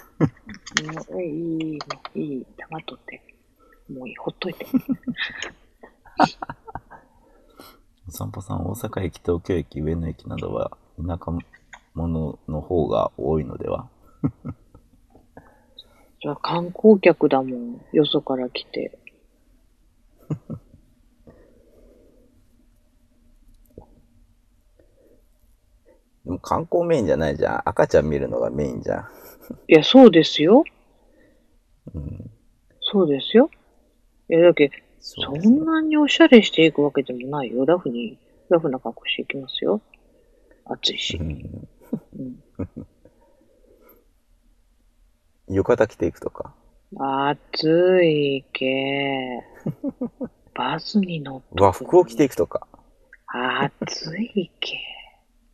いい、黙っとって。もういい、ほっといて。 お散歩さん、大阪駅、東京駅、上野駅などは田舎者の方が多いのでは？ じゃあ観光客だもん、よそから来て。 でも観光メインじゃないじゃん。赤ちゃん見るのがメインじゃん。 いや、そうですよ。そうですよ。いや、だけど、そんなにおしゃれしていくわけでもないよ。ラフな格好していきますよ。暑いし。 浴衣着ていくとか。 暑いけ。バスに乗って。 和服を着ていくとか。 暑いけ。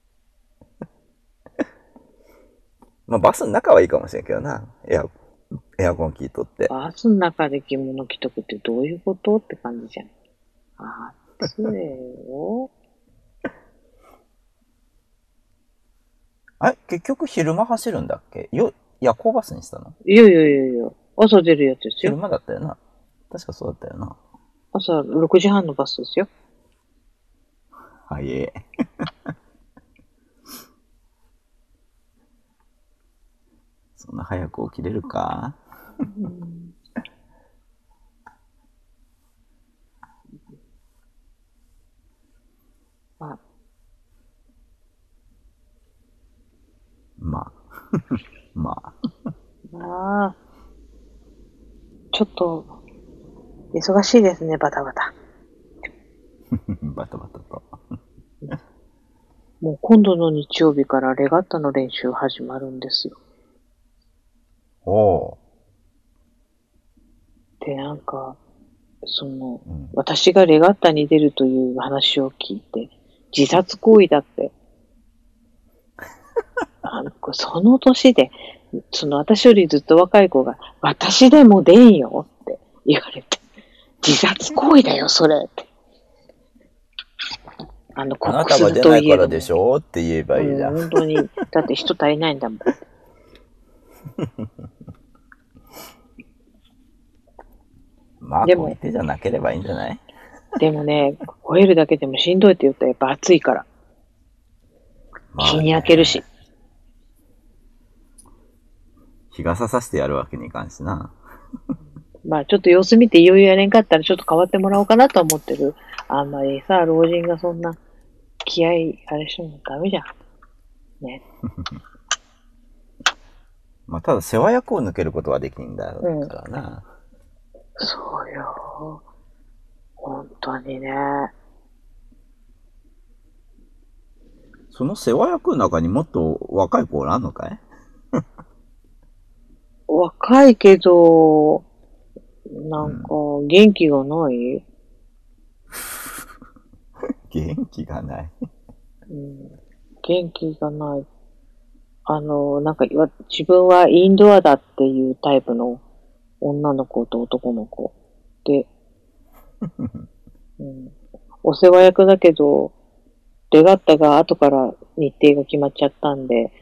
まあバスの中はいいかもしれんけどな。いや、 エアコン効いとって。 バスの中で着物着とくってどういうことって感じじゃん。暑いよ。 結局昼間走るんだっけ？夜行バスにしたの？ いやいやいやいや。朝出るやつです昼よ。 間だったよな。確かそうだったよな。 朝6時半のバスですよ。 はい。そんな早く起きれるか？ まあ、 まあ。まあ。 まあ、ちょっと、忙しいですね、バタバタ。 バタバタと。 もう今度の日曜日からレガッタの練習始まるんですよ。 おー。 で、なんか、私がレガッタに出るという話を聞いて、自殺行為だって。その年で、私よりずっと若い子が、私でも出んよって言われて、自殺行為だよ、それって。 あなたが出ないからでしょって言えばいいじゃん。 本当に。だって人足りないんだもん。 まあ、でも小手じゃなければいいんじゃない？ でもね、吠えるだけでもしんどいって言ったらやっぱ暑いから。日に焼けるし。 日傘さしてやるわけにいかんしな。 まあちょっと様子見ていよいよやれんかったらちょっと変わってもらおうかなと思ってる。あんまりさ、老人がそんな気合あれしてもダメじゃん。ね。 まあただ世話役を抜けることはできんだからな。 そうよ。本当にね。 その世話役の中にもっと若い子おらんのかい？ 若いけど、なんか、元気がない？ 元気がない。 元気がない。なんか、自分はインドアだっていうタイプの女の子と男の子で、お世話役だけど、レガッタが後から日程が決まっちゃったんで、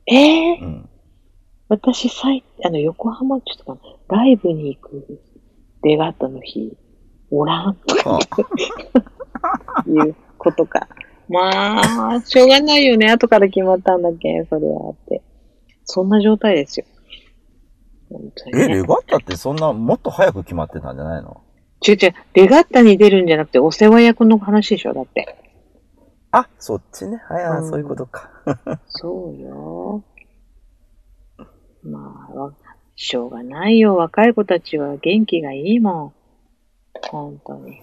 私横浜ちょっとかな、ライブに行くレガッタの日、おらんとかいうことか。まあ、しょうがないよね。後から決まったんだけん、それはって。そんな状態ですよ。本当にね、 レガッタってそんな、もっと早く決まってたんじゃないの？ 違う、レガッタに出るんじゃなくて、お世話役の話でしょ、だって。 あ、そっちね。はい、そういうことか。 そうよ。まあ、しょうがないよ。若い子たちは元気がいいもん。本当に。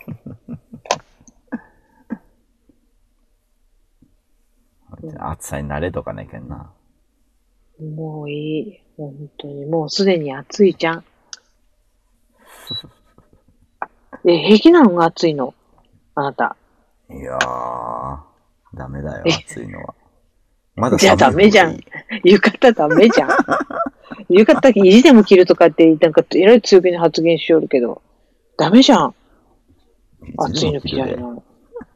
暑さに慣れとかねえけんな。 もういい。本当に。もうすでに暑いじゃん。平気なのが暑いの？あなた。 いやー、ダメだよ、暑いのは。まだ寒い。 じゃあダメじゃん。浴衣ダメじゃん。浴衣意地でも着るとかって、なんかえらい強気に発言しよるけど、ダメじゃん。暑いの嫌いなの。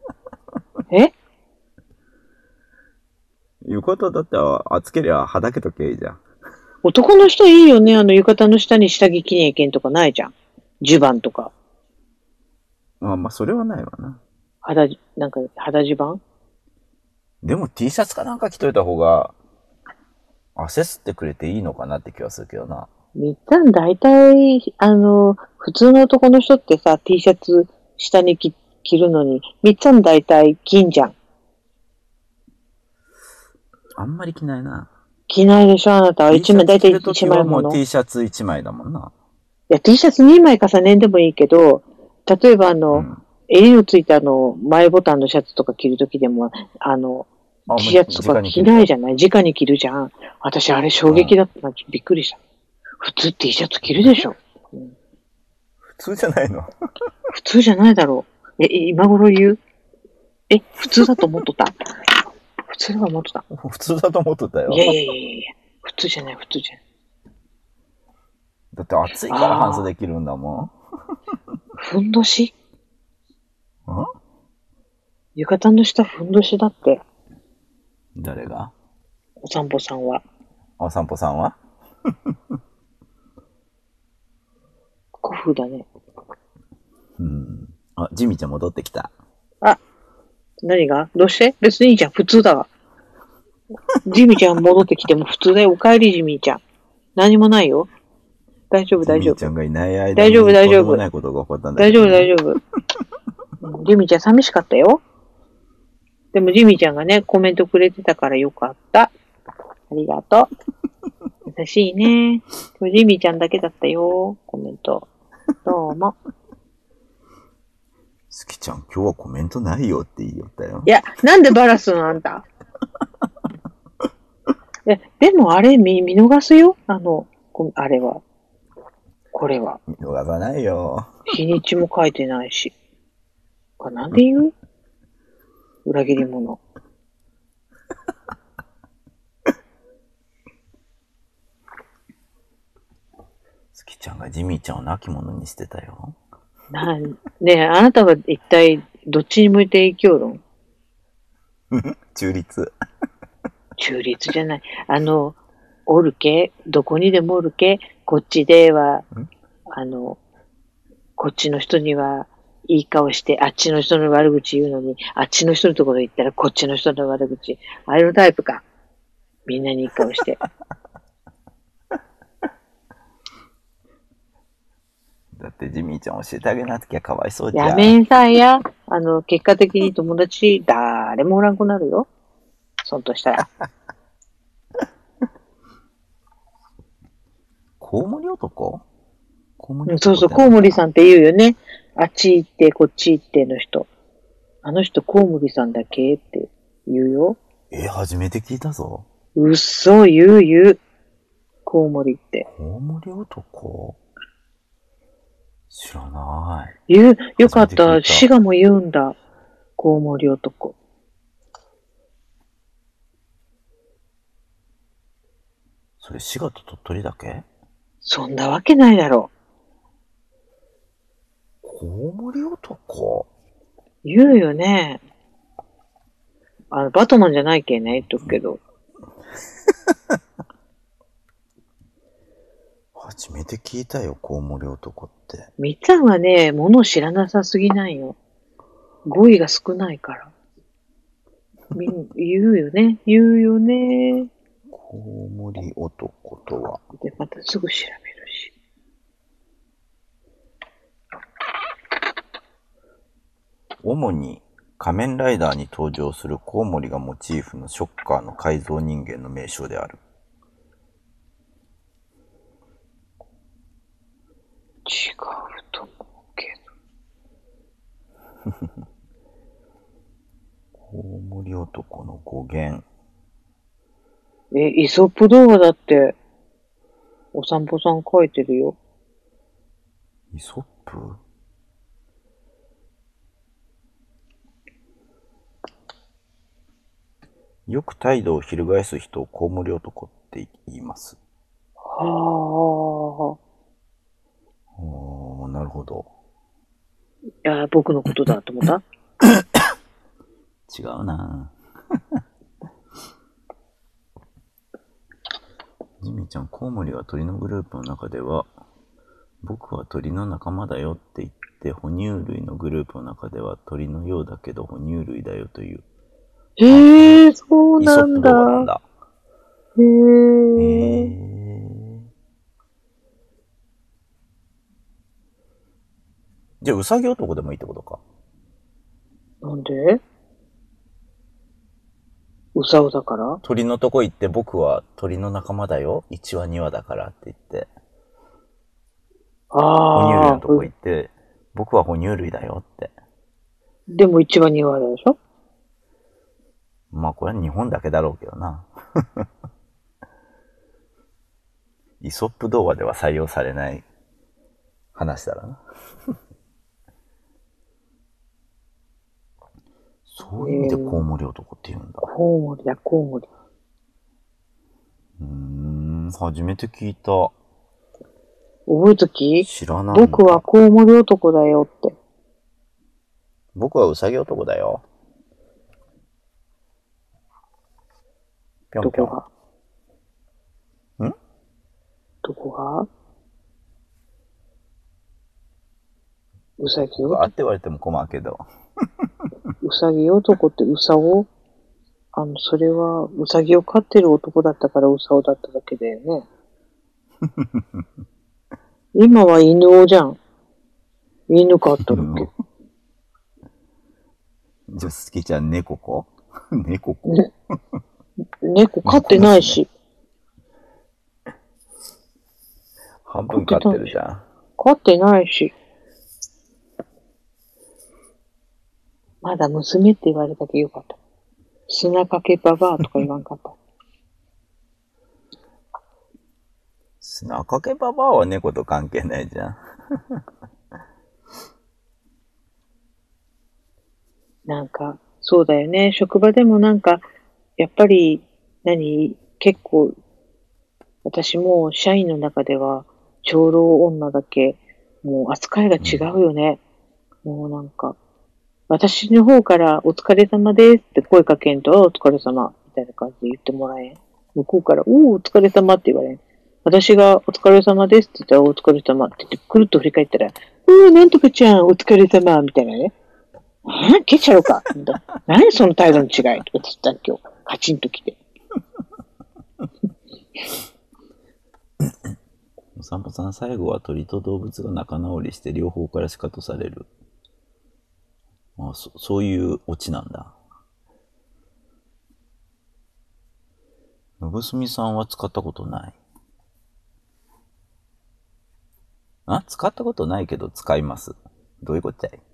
浴衣だって暑けりゃはだけとけいいじゃん。 男の人いいよね。浴衣の下に下着着にゃいけんとかないじゃん。襦袢とか。 まあ、それはないわな。 肌襦袢？ でも T シャツかなんか着といた方が、汗吸ってくれていいのかなって気はするけどな。 みっちゃん大体、普通の男の人ってさ、T シャツ下に着るのに、みっちゃん大体着んじゃん。 あんまり着ないな。 着ないでしょ、あなたは。一枚、大体1枚もの。 T シャツ1枚だもんな。 いや、T シャツ2枚重ねんでもいいけど、例えば襟のついた前ボタンのシャツとか着るときでも、T シャツとか着ないじゃない？直に着るじゃん。私、あれ衝撃だったな。びっくりした。普通 T シャツ着るでしょ。 普通じゃないの？ 普通じゃないだろう。今頃言う？普通だと思っとった？普通だと思っとった。 普通だと思っとったよ。 いや。普通じゃない。 だって暑いから半袖できるんだもふんどしん。ん？ 浴衣の下ふんどしだって。 誰が？ お散歩さんは。 お散歩さんは？ 古風だね。 あ、ジミちゃん戻ってきた。 あ、何が？どうして？別にいいじゃん。普通だわ。ジミちゃん戻ってきても普通だよ。おかえりジミちゃん。何もないよ。大丈夫、大丈夫。 ジミちゃんがいない間に大丈夫、大丈夫。 とんでもないことが起こったんだけど、ね。 大丈夫、大丈夫。ジミちゃん寂しかったよ。でもジミちゃんがね、コメントくれてたからよかった。ありがとう。優しいね。今日ジミちゃんだけだったよ。コメント。どうも。 スキちゃん、今日はコメントないよって言いよったよ。 いや、なんでバラすのあんた。でもあれ見逃すよ。あれは。これは。 見逃さないよ。 日にちも書いてないし。なんで言う？裏切り者。 スキちゃんがジミーちゃんを亡き者にしてたよ。 ねえ、あなたは一体どっちに向いて生きようの？ 中立。 中立じゃない。おるけ、どこにでもおるけ、こっちでは、こっちの人にはいい顔して、あっちの人の悪口言うのに、あっちの人のところ行ったらこっちの人の悪口。あれのタイプか。みんなにいい顔して。 だってジミーちゃん教えてあげなきゃかわいそうじゃん。 やめんさいや。結果的に友達、誰もおらんくなるよ。そんとしたら。 コウモリ男？ そうそう、コウモリさんって言うよね。あっち行って、こっち行っての人。あの人、コウモリさんだけって言うよ。 初めて聞いたぞ。 嘘、言う。コウモリって。 コウモリ男？知らない。 よかった。滋賀も言うんだ。コウモリ男。 それ滋賀と鳥取だけ？ そんなわけないだろう。コウモリ男？ 言うよね。バトマンじゃないけね、言っとくけど。 初めて聞いたよ、コウモリ男って。 みっつぁんはね、ものを知らなさすぎないよ。語彙が少ないから。言うよね。 コウモリ男とは。 で、またすぐ調べるし。 主に仮面ライダーに登場するコウモリがモチーフのショッカーの改造人間の名称である。 違うと思うけど。 コウモリ男の語源。 イソップ動画だって、お散歩さん書いてるよ。 イソップ？よく態度を翻す人をコウモリ男って言います。 はあ。なるほど。 いや、僕のことだと思った？ 違うなジミーちゃん、コウモリは鳥のグループの中では、僕は鳥の仲間だよって言って、哺乳類のグループの中では鳥のようだけど哺乳類だよという。 そうなんだ。 イソップ動画なんだ。じゃあ、ウサギ男でもいいってことか。 なんで？ウサオだから？ 鳥のとこ行って、僕は鳥の仲間だよ。1羽2羽だからって言って。哺乳類のとこ行って、僕は哺乳類だよって。 でも1羽2羽でしょ？ まあ、これは日本だけだろうけどな。イソップ童話では採用されない話だろうな。そういう意味でコウモリ男って言うんだ。 コウモリだ、コウモリ。 初めて聞いた。 覚えとき？ 知らない。 僕はコウモリ男だよって。 僕はウサギ男だよ。ぴょんぴょん。 どこが？どこが？うさぎ男。 あって言われても困るけど。 うさぎ男ってうさお？それはうさぎを飼ってる男だったからうさおだっただけだよね。今は犬王じゃん。犬飼っとるっけ。 じゃあ、好きちゃん猫子猫子、 ね、猫飼ってないし。 半分飼ってるじゃん。 飼ってないし。まだ娘って言われたけどよかった。砂かけババアとか言わんかった。 砂かけババアは猫と関係ないじゃん。 なんか、そうだよね。職場でもなんか、やっぱり、結構、私も社員の中では、長老女だけ、もう扱いが違うよね。もうなんか、私の方からお疲れ様ですって声かけんと、お疲れ様みたいな感じで言ってもらえん。向こうから、お疲れ様って言われん。私がお疲れ様ですって言ったら、お疲れ様って言って、くるっと振り返ったら、なんとかちゃん、お疲れ様みたいなね。ケチャロか。何その態度の違いとか言ったら今日、カチンと来て。 お散歩さん、最後は鳥と動物が仲直りして両方からシカトされる。そういうオチなんだ。のぶすみさんは使ったことない。使ったことないけど使います。どういうことだい？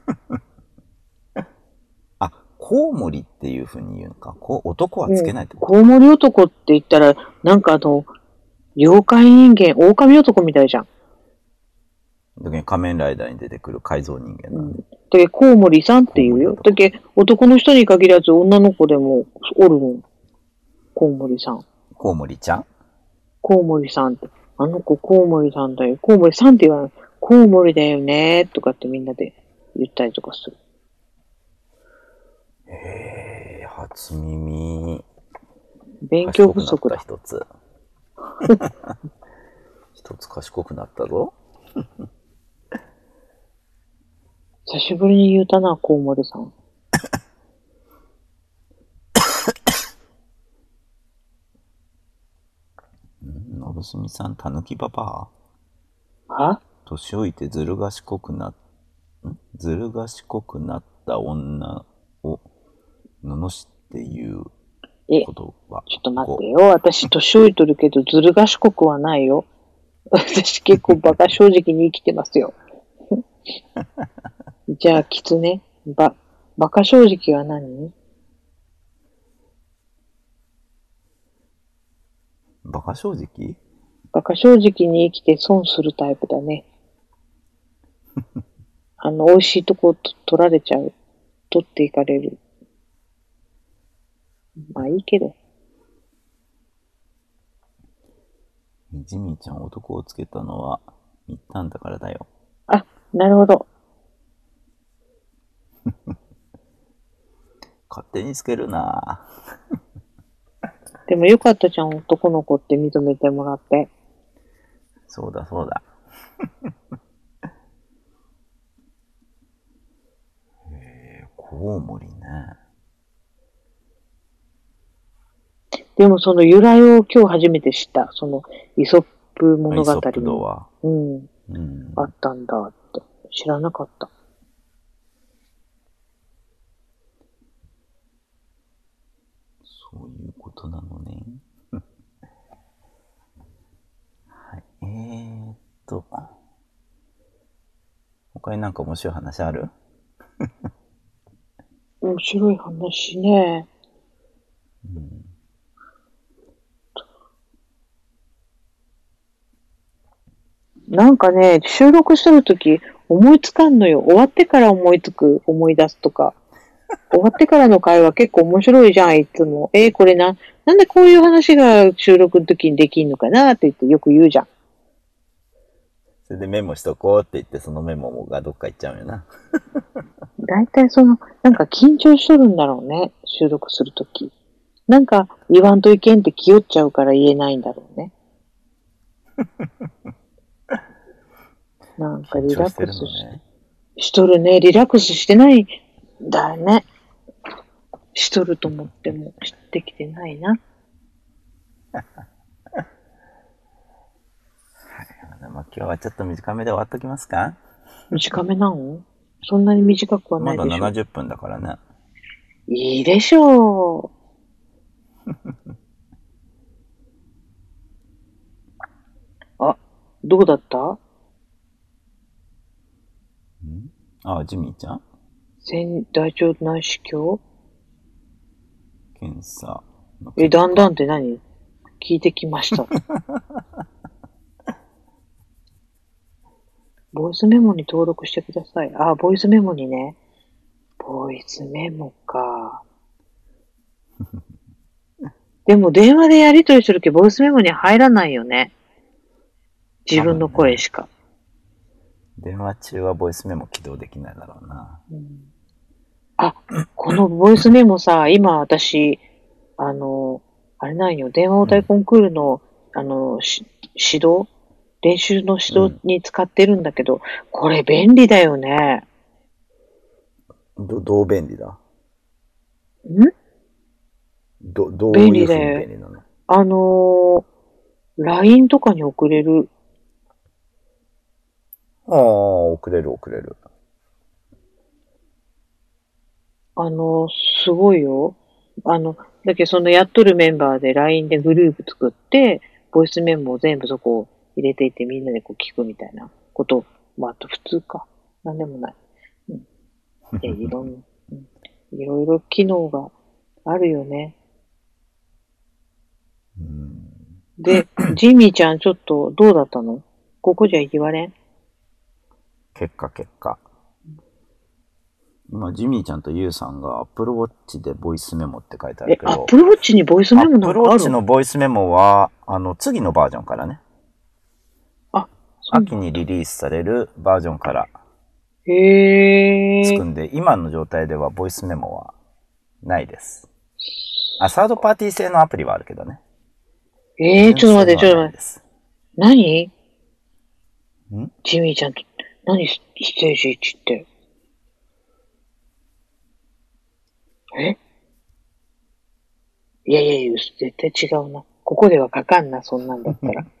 コウモリっていう風に言うのか。男はつけないってこと？ コウモリ男って言ったら、なんか妖怪人間、狼男みたいじゃん。 だけど仮面ライダーに出てくる改造人間なんで。 だけどコウモリさんって言うよ。だけど男の人に限らず女の子でもおるもん。コウモリさん。 コウモリちゃん？ コウモリさんって。あの子コウモリさんだよ。コウモリさんって言わない。コウモリだよねとかってみんなで言ったりとかする。 初耳。 勉強不足だ。 一つ。一つ賢くなったぞ。 久しぶりに言うたな、コウモリさん。 のぶすみさん、たぬきババア？ は？ 年老いてずる賢くなった女を罵っていう言葉。 ちょっと待ってよ。私、年老いとるけど、ずる賢くはないよ。私、結構バカ正直に生きてますよ。じゃあ、きつね。バカ正直は何？ バカ正直？ バカ正直に生きて損するタイプだね。美味しいとこ取られちゃう。取っていかれる。まあいいけど。 ジミーちゃん、男をつけたのはミッタンだからだよ。 あ、なるほど。 勝手につけるなぁ。 でもよかったじゃん、男の子って認めてもらって。 そうだそうだ。コウモリね。 でもその由来を今日初めて知った。そのイソップ物語イソップ童話。 あったんだって知らなかった。 そういうことなのね。はい。他になんか面白い話ある？ 面白い話ね。なんかね、収録してるとき思いつかんのよ。終わってから思い出すとか。終わってからの会話結構面白いじゃん、いつも。これなんでこういう話が収録の時にできんのかなって言ってよく言うじゃん。 それでメモしとこうって言って、そのメモがどっか行っちゃうんよな。 大体なんか緊張しとるんだろうね。収録するとき。なんか言わんといけんって気負っちゃうから言えないんだろうね。なんかリラックスしとるね。リラックスしてないんだよね。しとると思ってもできてないな。 まあ、今日はちょっと短めで終わっときますか？ 短めなの？そんなに短くはないでしょ。 まだ70分だからね。 いいでしょう。あ、どうだった？ ジミーちゃん？ 大腸内視鏡？ 検査。 だんだんって何？聞いてきました。ボイスメモに登録してください。ボイスメモにね。ボイスメモか。でも電話でやりとりするけど、ボイスメモに入らないよね。自分の声しか。 電話中はボイスメモ起動できないだろうな。 このボイスメモさ、今私、あれなんよ、電話応対コンクールの、指導練習の指導に使ってるんだけど、これ便利だよね。 どう便利だ？どういうふうに便利なの ？LINE とかに送れる。 送れる。 すごいよ。だけどやっとるメンバーで LINE でグループ作って、ボイスメモを全部そこ入れていってみんなで聞くみたいなこと。あと普通か。なんでもない。いろいろ機能があるよね。で、ジミーちゃんちょっとどうだったの？ここじゃ言われん？ 結果。今、ジミーちゃんとユウさんが Apple Watch でボイスメモって書いてあるけど。 Apple Watch にボイスメモなんかある？ Apple Watch のボイスメモは、次のバージョンからね。秋にリリースされるバージョンから。つくんで、今の状態ではボイスメモはないです。サードパーティー製のアプリはあるけどね。 ちょっと待って。何？ジミーちゃんと、何ステージ1って。いや、絶対違うな。ここでは書かんな、そんなんだったら。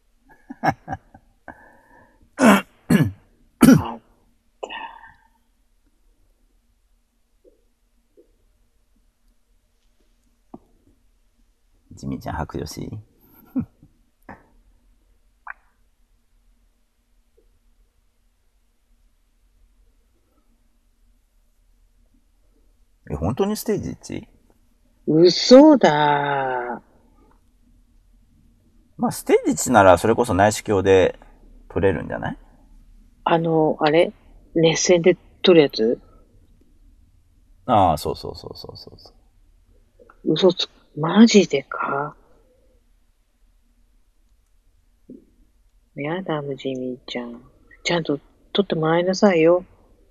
ジミーちゃん白状しい？本当にステージ 1？ 嘘だ。 まあ、ステージ1ならそれこそ内視鏡で撮れるんじゃない？ あれ熱線で撮るやつ？ そう。 嘘マジでか？やだ、ジミーちゃん。ちゃんと撮ってもらいなさいよ。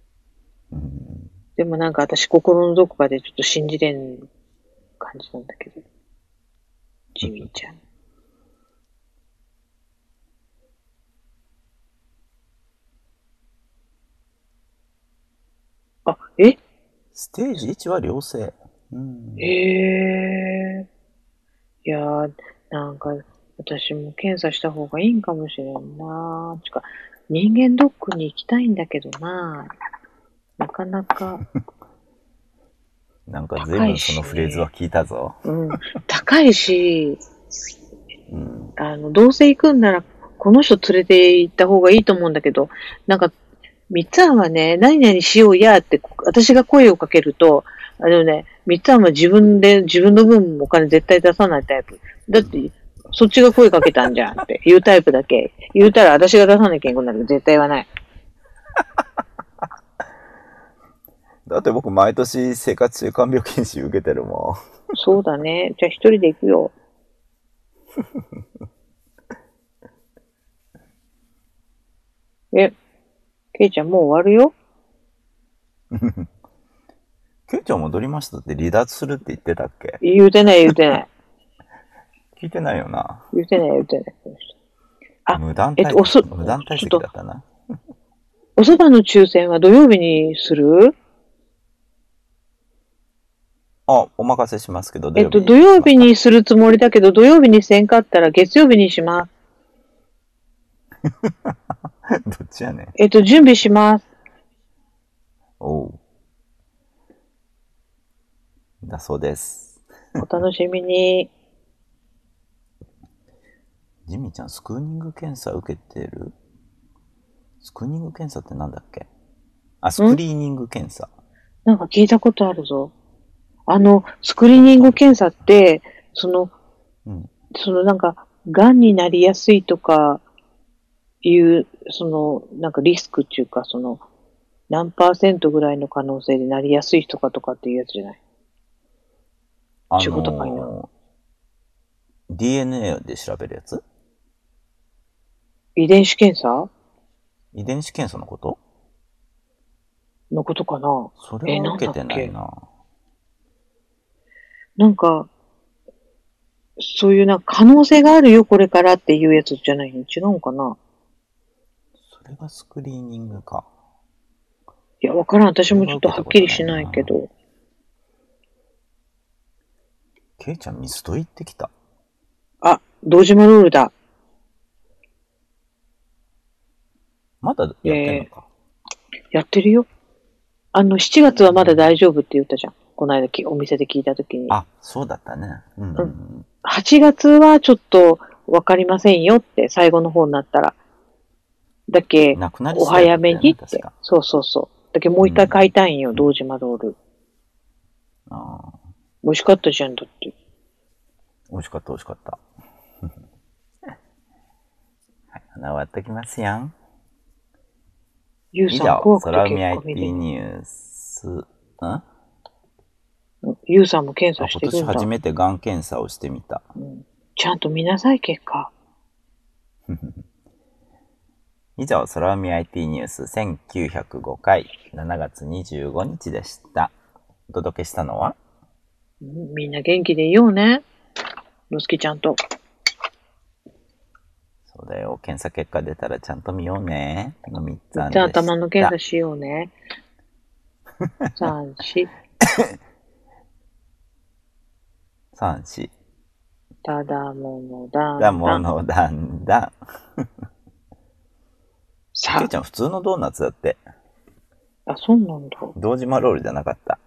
でもなんか私心のどこかでちょっと信じれん感じなんだけど。ジミーちゃん。 ステージ1は良性。 いやー、なんか私も検査した方がいいんかもしれんな。人間ドックに行きたいんだけどな。なかなか。 なんか随分そのフレーズは聞いたぞ。 高いし、どうせ行くんなら、この人連れて行った方がいいと思うんだけど、なんか、みっつぁんはね、何々しようやって、私が声をかけると、みっつぁんは自分の分お金絶対出さないタイプ。だって、そっちが声かけたんじゃんって言うタイプだけ。言うたら私が出さなきゃいけないけど絶対はない。 だって僕毎年生活習慣病研修受けてるもん。そうだね。じゃあ一人で行くよ。 ケイちゃんもう終わるよ。 ケイちゃん戻りましたって離脱するって言ってたっけ？ 言うてない。 聞いてないよな。 言うてない。この人あ、 無断退席、無断退席だったな。 お蕎麦の抽選は土曜日にする？ あ、お任せしますけど、 土曜日にするつもりだけど、土曜日にせんかったら月曜日にします。 どっちやねん。 準備します。 おう。だそうです。 お楽しみに。 ジミちゃん、スクーニング検査受けてる？スクーニング検査ってなんだっけ？あ、スクリーニング検査。 なんか聞いたことあるぞ。スクリーニング検査って、なんか、癌になりやすいとかいう、なんかリスクっていうか、何%ぐらいの可能性でなりやすい人かとかっていうやつじゃない？仕事かいな。 DNA で調べるやつ？ 遺伝子検査遺伝子検査のことのことかな？ それは受けてないな。 なんか、そういう可能性があるよ、これからっていうやつじゃないの？違うのかな？ それがスクリーニングか。 いや、わからん。私もちょっとはっきりしないけど。 ケイちゃんミスド行ってきた。 あ、堂島ロールだ。 まだやってんのか。 やってるよ。7月はまだ大丈夫って言ったじゃん。この間お店で聞いたときに。 あ、そうだったね。 8月はちょっとわかりませんよって、最後の方になったら。だけ、お早めにって。そう。だけもう一回買いたいんよ、堂島ロール。美味しかったじゃん、だって。 美味しかった。はい、終わっときますやん。以上、空海 IT ニュース。 ゆうさんも検査してるんだ。 今年初めてがん検査をしてみた。 ちゃんと見なさい、結果。 以上、空海 IT ニュース1905回7月25日でした。お届けしたのはみんな元気でいようね。のすきちゃんと。 そうだよ。検査結果出たらちゃんと見ようね。のみっつぁんでした。 じゃあ頭の検査しようね。3、4。 3、4。 ただものだんだん。 だものだんだん。 さあ。 ケイちゃん普通のドーナツだって。 あ、そうなんだ。 堂島ロールじゃなかった。